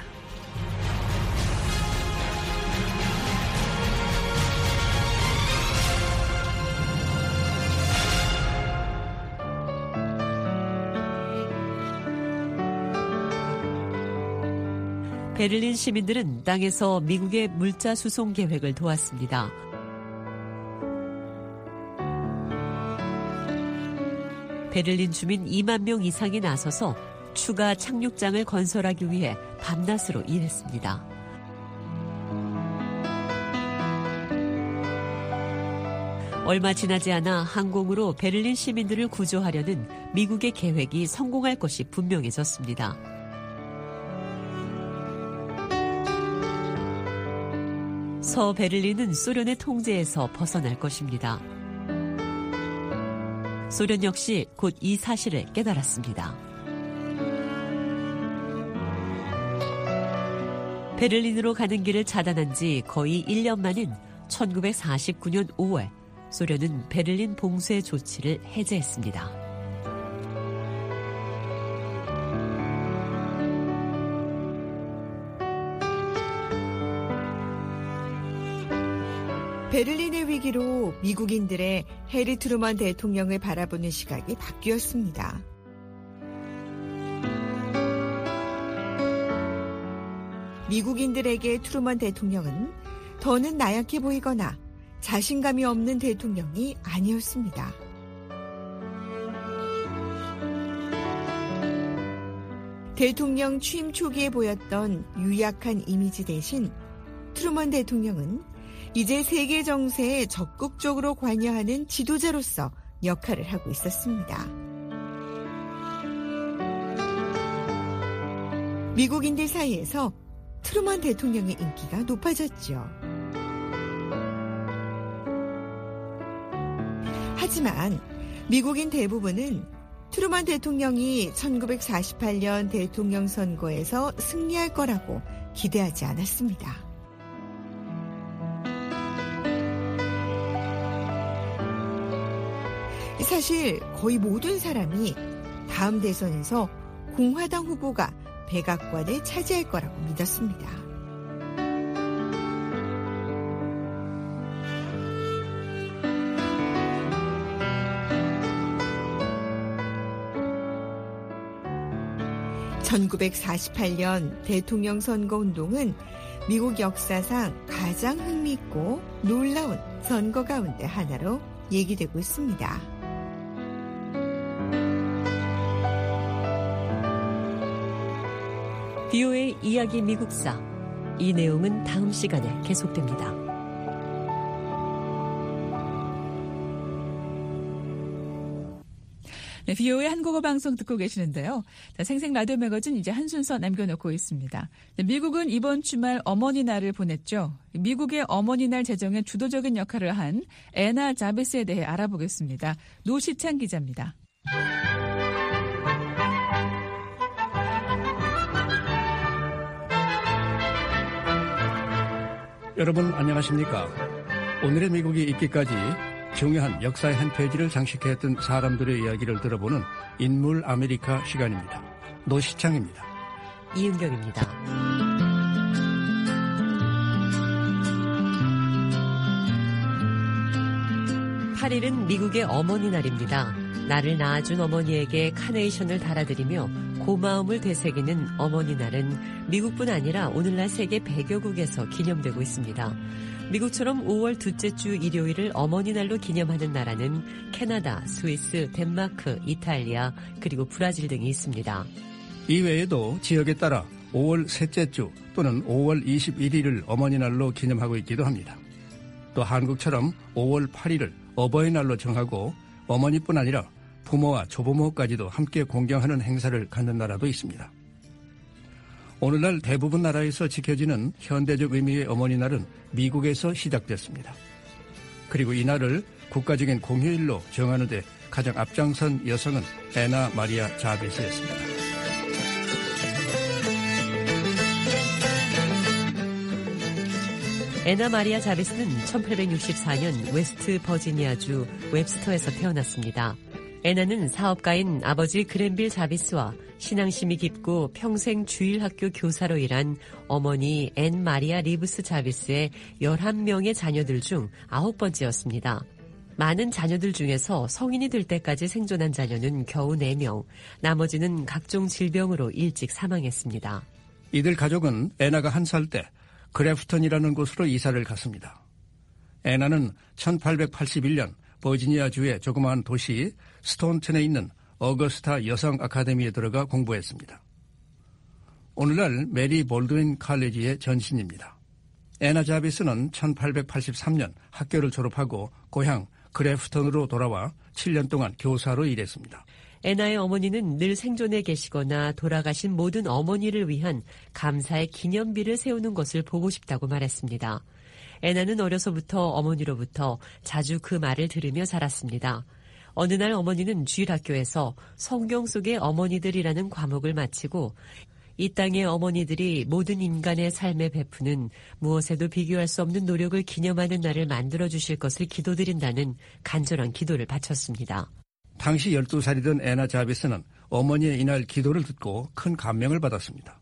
베를린 시민들은 땅에서 미국의 물자 수송 계획을 도왔습니다. 베를린 주민 2만 명 이상이 나서서 추가 착륙장을 건설하기 위해 밤낮으로 일했습니다. 얼마 지나지 않아 항공으로 베를린 시민들을 구조하려는 미국의 계획이 성공할 것이 분명해졌습니다. 서베를린은 소련의 통제에서 벗어날 것입니다. 소련 역시 곧 이 사실을 깨달았습니다. 베를린으로 가는 길을 차단한 지 거의 1년 만인 1949년 5월, 소련은 베를린 봉쇄 조치를 해제했습니다. 베를린의 위기로 미국인들의 해리 트루먼 대통령을 바라보는 시각이 바뀌었습니다. 미국인들에게 트루먼 대통령은 더는 나약해 보이거나 자신감이 없는 대통령이 아니었습니다. 대통령 취임 초기에 보였던 유약한 이미지 대신 트루먼 대통령은 이제 세계 정세에 적극적으로 관여하는 지도자로서 역할을 하고 있었습니다. 미국인들 사이에서 트루먼 대통령의 인기가 높아졌죠. 하지만 미국인 대부분은 트루먼 대통령이 1948년 대통령 선거에서 승리할 거라고 기대하지 않았습니다. 사실 거의 모든 사람이 다음 대선에서 공화당 후보가 백악관을 차지할 거라고 믿었습니다. (1948년) 대통령 선거 운동은 미국 역사상 가장 흥미있고 놀라운 선거 가운데 하나로 얘기되고 있습니다. VOA 이야기 미국사. 이 내용은 다음 시간에 계속됩니다. 네, VOA 한국어 방송 듣고 계시는데요. 자, 생생 라디오 매거진 이제 한 순서 남겨놓고 있습니다. 네, 미국은 이번 주말 어머니날을 보냈죠. 미국의 어머니날 제정에 주도적인 역할을 한 애나 자베스에 대해 알아보겠습니다. 노시창 기자입니다. 여러분 안녕하십니까? 오늘의 미국이 있기까지 중요한 역사의 한 페이지를 장식했던 사람들의 이야기를 들어보는 인물 아메리카 시간입니다. 노시창입니다. 이은경입니다. 8일은 미국의 어머니 날입니다. 나를 낳아준 어머니에게 카네이션을 달아드리며 고마움을 되새기는 어머니 날은 미국뿐 아니라 오늘날 세계 100여 국에서 기념되고 있습니다. 미국처럼 5월 둘째 주 일요일을 어머니 날로 기념하는 나라는 캐나다, 스위스, 덴마크, 이탈리아, 그리고 브라질 등이 있습니다. 이외에도 지역에 따라 5월 셋째 주 또는 5월 21일을 어머니 날로 기념하고 있기도 합니다. 또 한국처럼 5월 8일을 어버이날로 정하고 어머니뿐 아니라 부모와 조부모까지도 함께 공경하는 행사를 갖는 나라도 있습니다. 오늘날 대부분 나라에서 지켜지는 현대적 의미의 어머니날은 미국에서 시작됐습니다. 그리고 이 날을 국가적인 공휴일로 정하는 데 가장 앞장선 여성은 애나 마리아 자베스였습니다. 애나 마리아 자베스는 1864년 웨스트 버지니아주 웹스터에서 태어났습니다. 애나는 사업가인 아버지 그랜빌 자비스와 신앙심이 깊고 평생 주일학교 교사로 일한 어머니 앤 마리아 리브스 자비스의 11명의 자녀들 중 9번째였습니다. 많은 자녀들 중에서 성인이 될 때까지 생존한 자녀는 겨우 4명, 나머지는 각종 질병으로 일찍 사망했습니다. 이들 가족은 애나가 1살 때 그래프턴이라는 곳으로 이사를 갔습니다. 애나는 1881년 버지니아주의 조그마한 도시 스톤튼에 있는 어거스타 여성 아카데미에 들어가 공부했습니다. 오늘날 메리 볼드윈 칼리지의 전신입니다. 애나 자비스는 1883년 학교를 졸업하고 고향 그래프턴으로 돌아와 7년 동안 교사로 일했습니다. 애나의 어머니는 늘 생존해 계시거나 돌아가신 모든 어머니를 위한 감사의 기념비를 세우는 것을 보고 싶다고 말했습니다. 애나는 어려서부터 어머니로부터 자주 그 말을 들으며 자랐습니다. 어느 날 어머니는 주일학교에서 성경 속의 어머니들이라는 과목을 마치고 이 땅의 어머니들이 모든 인간의 삶에 베푸는 무엇에도 비교할 수 없는 노력을 기념하는 날을 만들어주실 것을 기도드린다는 간절한 기도를 바쳤습니다. 당시 12살이던 애나 자비스는 어머니의 이날 기도를 듣고 큰 감명을 받았습니다.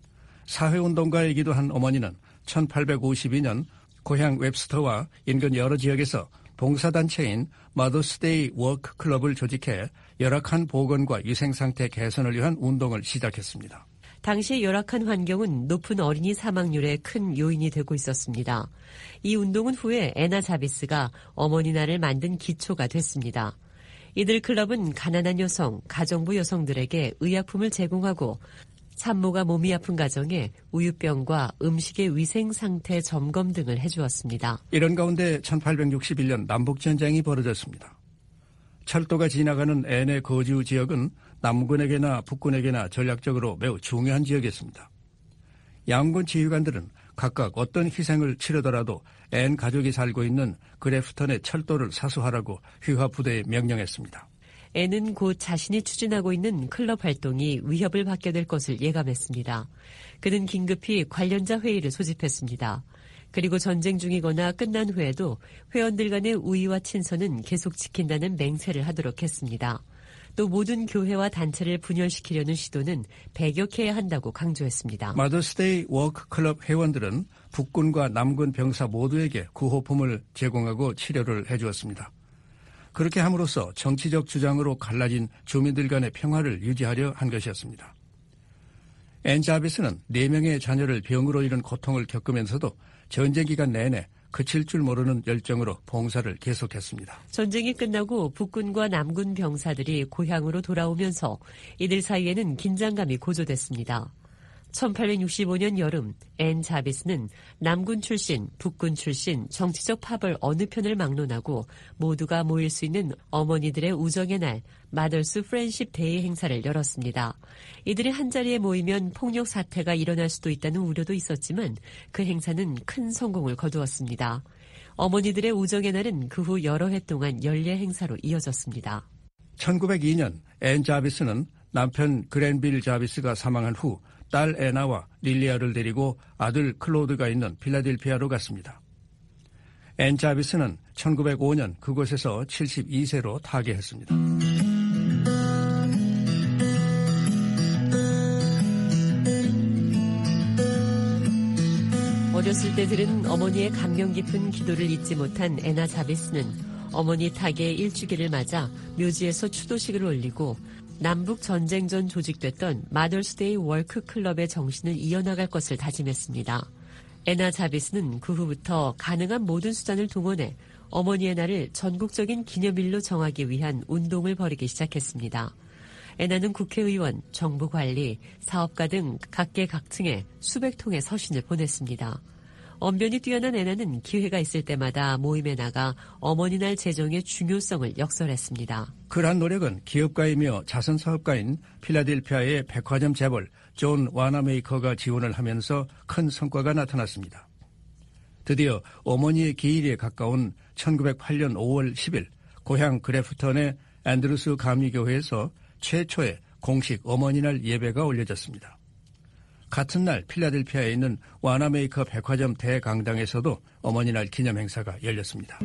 사회운동가이기도 한 어머니는 1852년 고향 웹스터와 인근 여러 지역에서 봉사단체인 마더스데이 워크 클럽을 조직해 열악한 보건과 위생상태 개선을 위한 운동을 시작했습니다. 당시 열악한 환경은 높은 어린이 사망률의 큰 요인이 되고 있었습니다. 이 운동은 후에 애나 자비스가 어머니 날을 만든 기초가 됐습니다. 이들 클럽은 가난한 여성, 가정부 여성들에게 의약품을 제공하고 산모가 몸이 아픈 가정에 우유병과 음식의 위생 상태 점검 등을 해주었습니다. 이런 가운데 1861년 남북전쟁이 벌어졌습니다. 철도가 지나가는 앤의 거주 지역은 남군에게나 북군에게나 전략적으로 매우 중요한 지역이었습니다. 양군 지휘관들은 각각 어떤 희생을 치르더라도 앤 가족이 살고 있는 그래프턴의 철도를 사수하라고 휘하부대에 명령했습니다. 앤은 곧 자신이 추진하고 있는 클럽 활동이 위협을 받게 될 것을 예감했습니다. 그는 긴급히 관련자 회의를 소집했습니다. 그리고 전쟁 중이거나 끝난 후에도 회원들 간의 우애와 친선은 계속 지킨다는 맹세를 하도록 했습니다. 또 모든 교회와 단체를 분열시키려는 시도는 배격해야 한다고 강조했습니다. 마더스데이 워크 클럽 회원들은 북군과 남군 병사 모두에게 구호품을 제공하고 치료를 해주었습니다. 그렇게 함으로써 정치적 주장으로 갈라진 주민들 간의 평화를 유지하려 한 것이었습니다. 앤 자비스는 4명의 자녀를 병으로 잃은 고통을 겪으면서도 전쟁 기간 내내 그칠 줄 모르는 열정으로 봉사를 계속했습니다. 전쟁이 끝나고 북군과 남군 병사들이 고향으로 돌아오면서 이들 사이에는 긴장감이 고조됐습니다. 1865년 여름 앤 자비스는 남군 출신, 북군 출신, 정치적 파벌 어느 편을 막론하고 모두가 모일 수 있는 어머니들의 우정의 날 마더스 프렌십 데이 행사를 열었습니다. 이들이 한자리에 모이면 폭력 사태가 일어날 수도 있다는 우려도 있었지만 그 행사는 큰 성공을 거두었습니다. 어머니들의 우정의 날은 그 후 여러 해 동안 연례 행사로 이어졌습니다. 1902년 앤 자비스는 남편 그랜빌 자비스가 사망한 후 딸 애나와 릴리아를 데리고 아들 클로드가 있는 필라델피아로 갔습니다. 앤 자비스는 1905년 그곳에서 72세로 타계했습니다. 어렸을 때 들은 어머니의 감명 깊은 기도를 잊지 못한 애나 자비스는 어머니 타계의 일주기를 맞아 묘지에서 추도식을 올리고 남북 전쟁 전 조직됐던 마더스데이 월크 클럽의 정신을 이어나갈 것을 다짐했습니다. 애나 자비스는 그 후부터 가능한 모든 수단을 동원해 어머니의 날을 전국적인 기념일로 정하기 위한 운동을 벌이기 시작했습니다. 애나는 국회의원, 정부 관리, 사업가 등 각계각층에 수백 통의 서신을 보냈습니다. 언변이 뛰어난 애나는 기회가 있을 때마다 모임에 나가 어머니날 제정의 중요성을 역설했습니다. 그러한 노력은 기업가이며 자선사업가인 필라델피아의 백화점 재벌 존 와나메이커가 지원을 하면서 큰 성과가 나타났습니다. 드디어 어머니의 기일에 가까운 1908년 5월 10일 고향 그래프턴의 앤드루스 감리교회에서 최초의 공식 어머니날 예배가 올려졌습니다. 같은 날 필라델피아에 있는 와나메이커 백화점 대강당에서도 어머니날 기념 행사가 열렸습니다.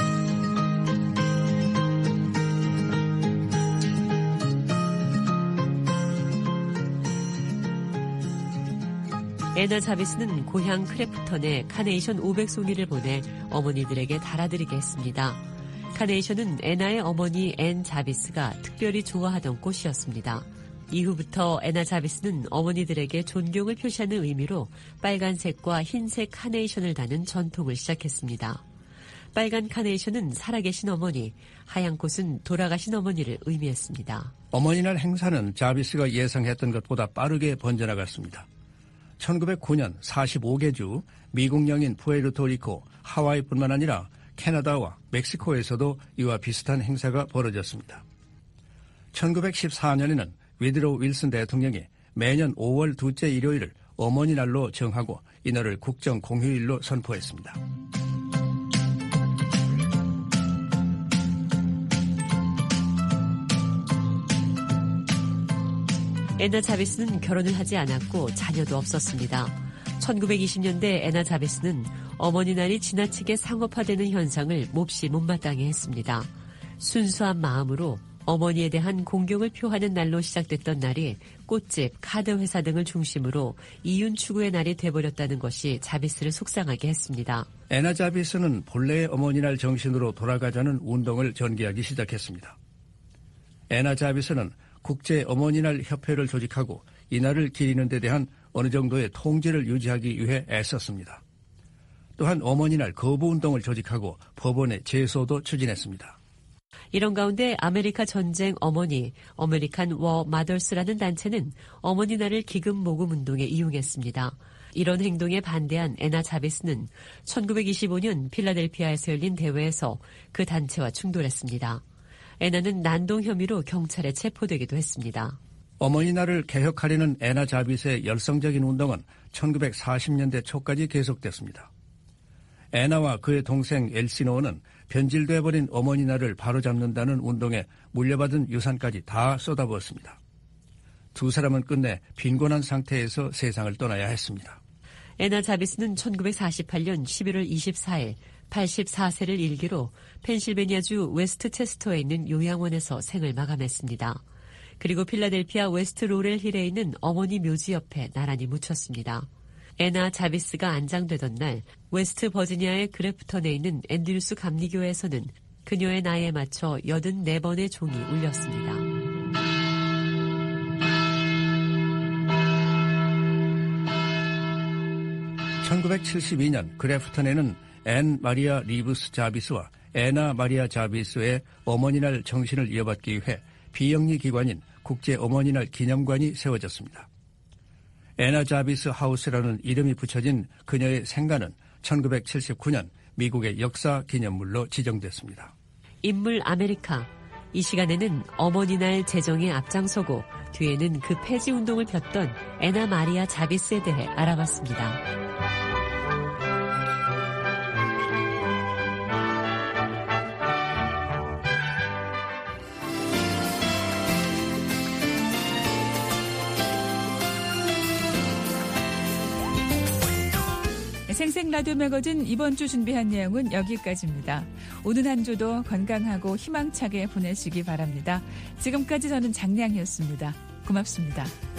애나 자비스는 고향 크래프턴에 카네이션 500송이를 보내 어머니들에게 달아드리게 했습니다. 카네이션은 애나의 어머니 앤 자비스가 특별히 좋아하던 꽃이었습니다. 이후부터 애나 자비스는 어머니들에게 존경을 표시하는 의미로 빨간색과 흰색 카네이션을 다는 전통을 시작했습니다. 빨간 카네이션은 살아계신 어머니, 하얀 꽃은 돌아가신 어머니를 의미했습니다. 어머니날 행사는 자비스가 예상했던 것보다 빠르게 번져나갔습니다. 1909년 45개 주, 미국 영인 푸에르토리코, 하와이뿐만 아니라 캐나다와 멕시코에서도 이와 비슷한 행사가 벌어졌습니다. 1914년에는 위드로 윌슨 대통령이 매년 5월 둘째 일요일을 어머니날로 정하고 이날을 국정 공휴일로 선포했습니다. 애나 자비스는 결혼을 하지 않았고 자녀도 없었습니다. 1920년대 애나 자비스는 어머니날이 지나치게 상업화되는 현상을 몹시 못마땅해 했습니다. 순수한 마음으로 어머니에 대한 공경을 표하는 날로 시작됐던 날이 꽃집, 카드회사 등을 중심으로 이윤 추구의 날이 돼버렸다는 것이 자비스를 속상하게 했습니다. 애나 자비스는 본래의 어머니날 정신으로 돌아가자는 운동을 전개하기 시작했습니다. 애나 자비스는 국제 어머니날 협회를 조직하고 이날을 기리는 데 대한 어느 정도의 통제를 유지하기 위해 애썼습니다. 또한 어머니날 거부운동을 조직하고 법원에 제소도 추진했습니다. 이런 가운데 아메리카 전쟁 어머니, 어메리칸 워 마더스라는 단체는 어머니날을 기금 모금 운동에 이용했습니다. 이런 행동에 반대한 애나 자비스는 1925년 필라델피아에서 열린 대회에서 그 단체와 충돌했습니다. 애나는 난동 혐의로 경찰에 체포되기도 했습니다. 어머니날을 개혁하려는 애나 자비스의 열성적인 운동은 1940년대 초까지 계속됐습니다. 애나와 그의 동생 엘시노는 변질돼버린 어머니날을 바로잡는다는 운동에 물려받은 유산까지 다 쏟아부었습니다. 두 사람은 끝내 빈곤한 상태에서 세상을 떠나야 했습니다. 애나 자비스는 1948년 11월 24일 84세를 일기로 펜실베니아주 웨스트체스터에 있는 요양원에서 생을 마감했습니다. 그리고 필라델피아 웨스트 로렐 힐에 있는 어머니 묘지 옆에 나란히 묻혔습니다. 애나 자비스가 안장되던 날 웨스트 버지니아의 그래프턴에 있는 앤드루스 감리교회에서는 그녀의 나이에 맞춰 84번의 종이 울렸습니다. (1972년) 그래프턴에는 앤 마리아 리브스 자비스와 애나 마리아 자비스의 어머니날 정신을 이어받기 위해 비영리 기관인 국제 어머니날 기념관이 세워졌습니다. 애나 자비스 하우스라는 이름이 붙여진 그녀의 생가는 1979년 미국의 역사 기념물로 지정됐습니다. 인물 아메리카. 이 시간에는 어머니날 제정에 앞장서고 뒤에는 그 폐지 운동을 폈던 애나 마리아 자비스에 대해 알아봤습니다. 생생 라디오 매거진 이번 주 준비한 내용은 여기까지입니다. 오늘 한 주도 건강하고 희망차게 보내시기 바랍니다. 지금까지 저는 장량이었습니다. 고맙습니다.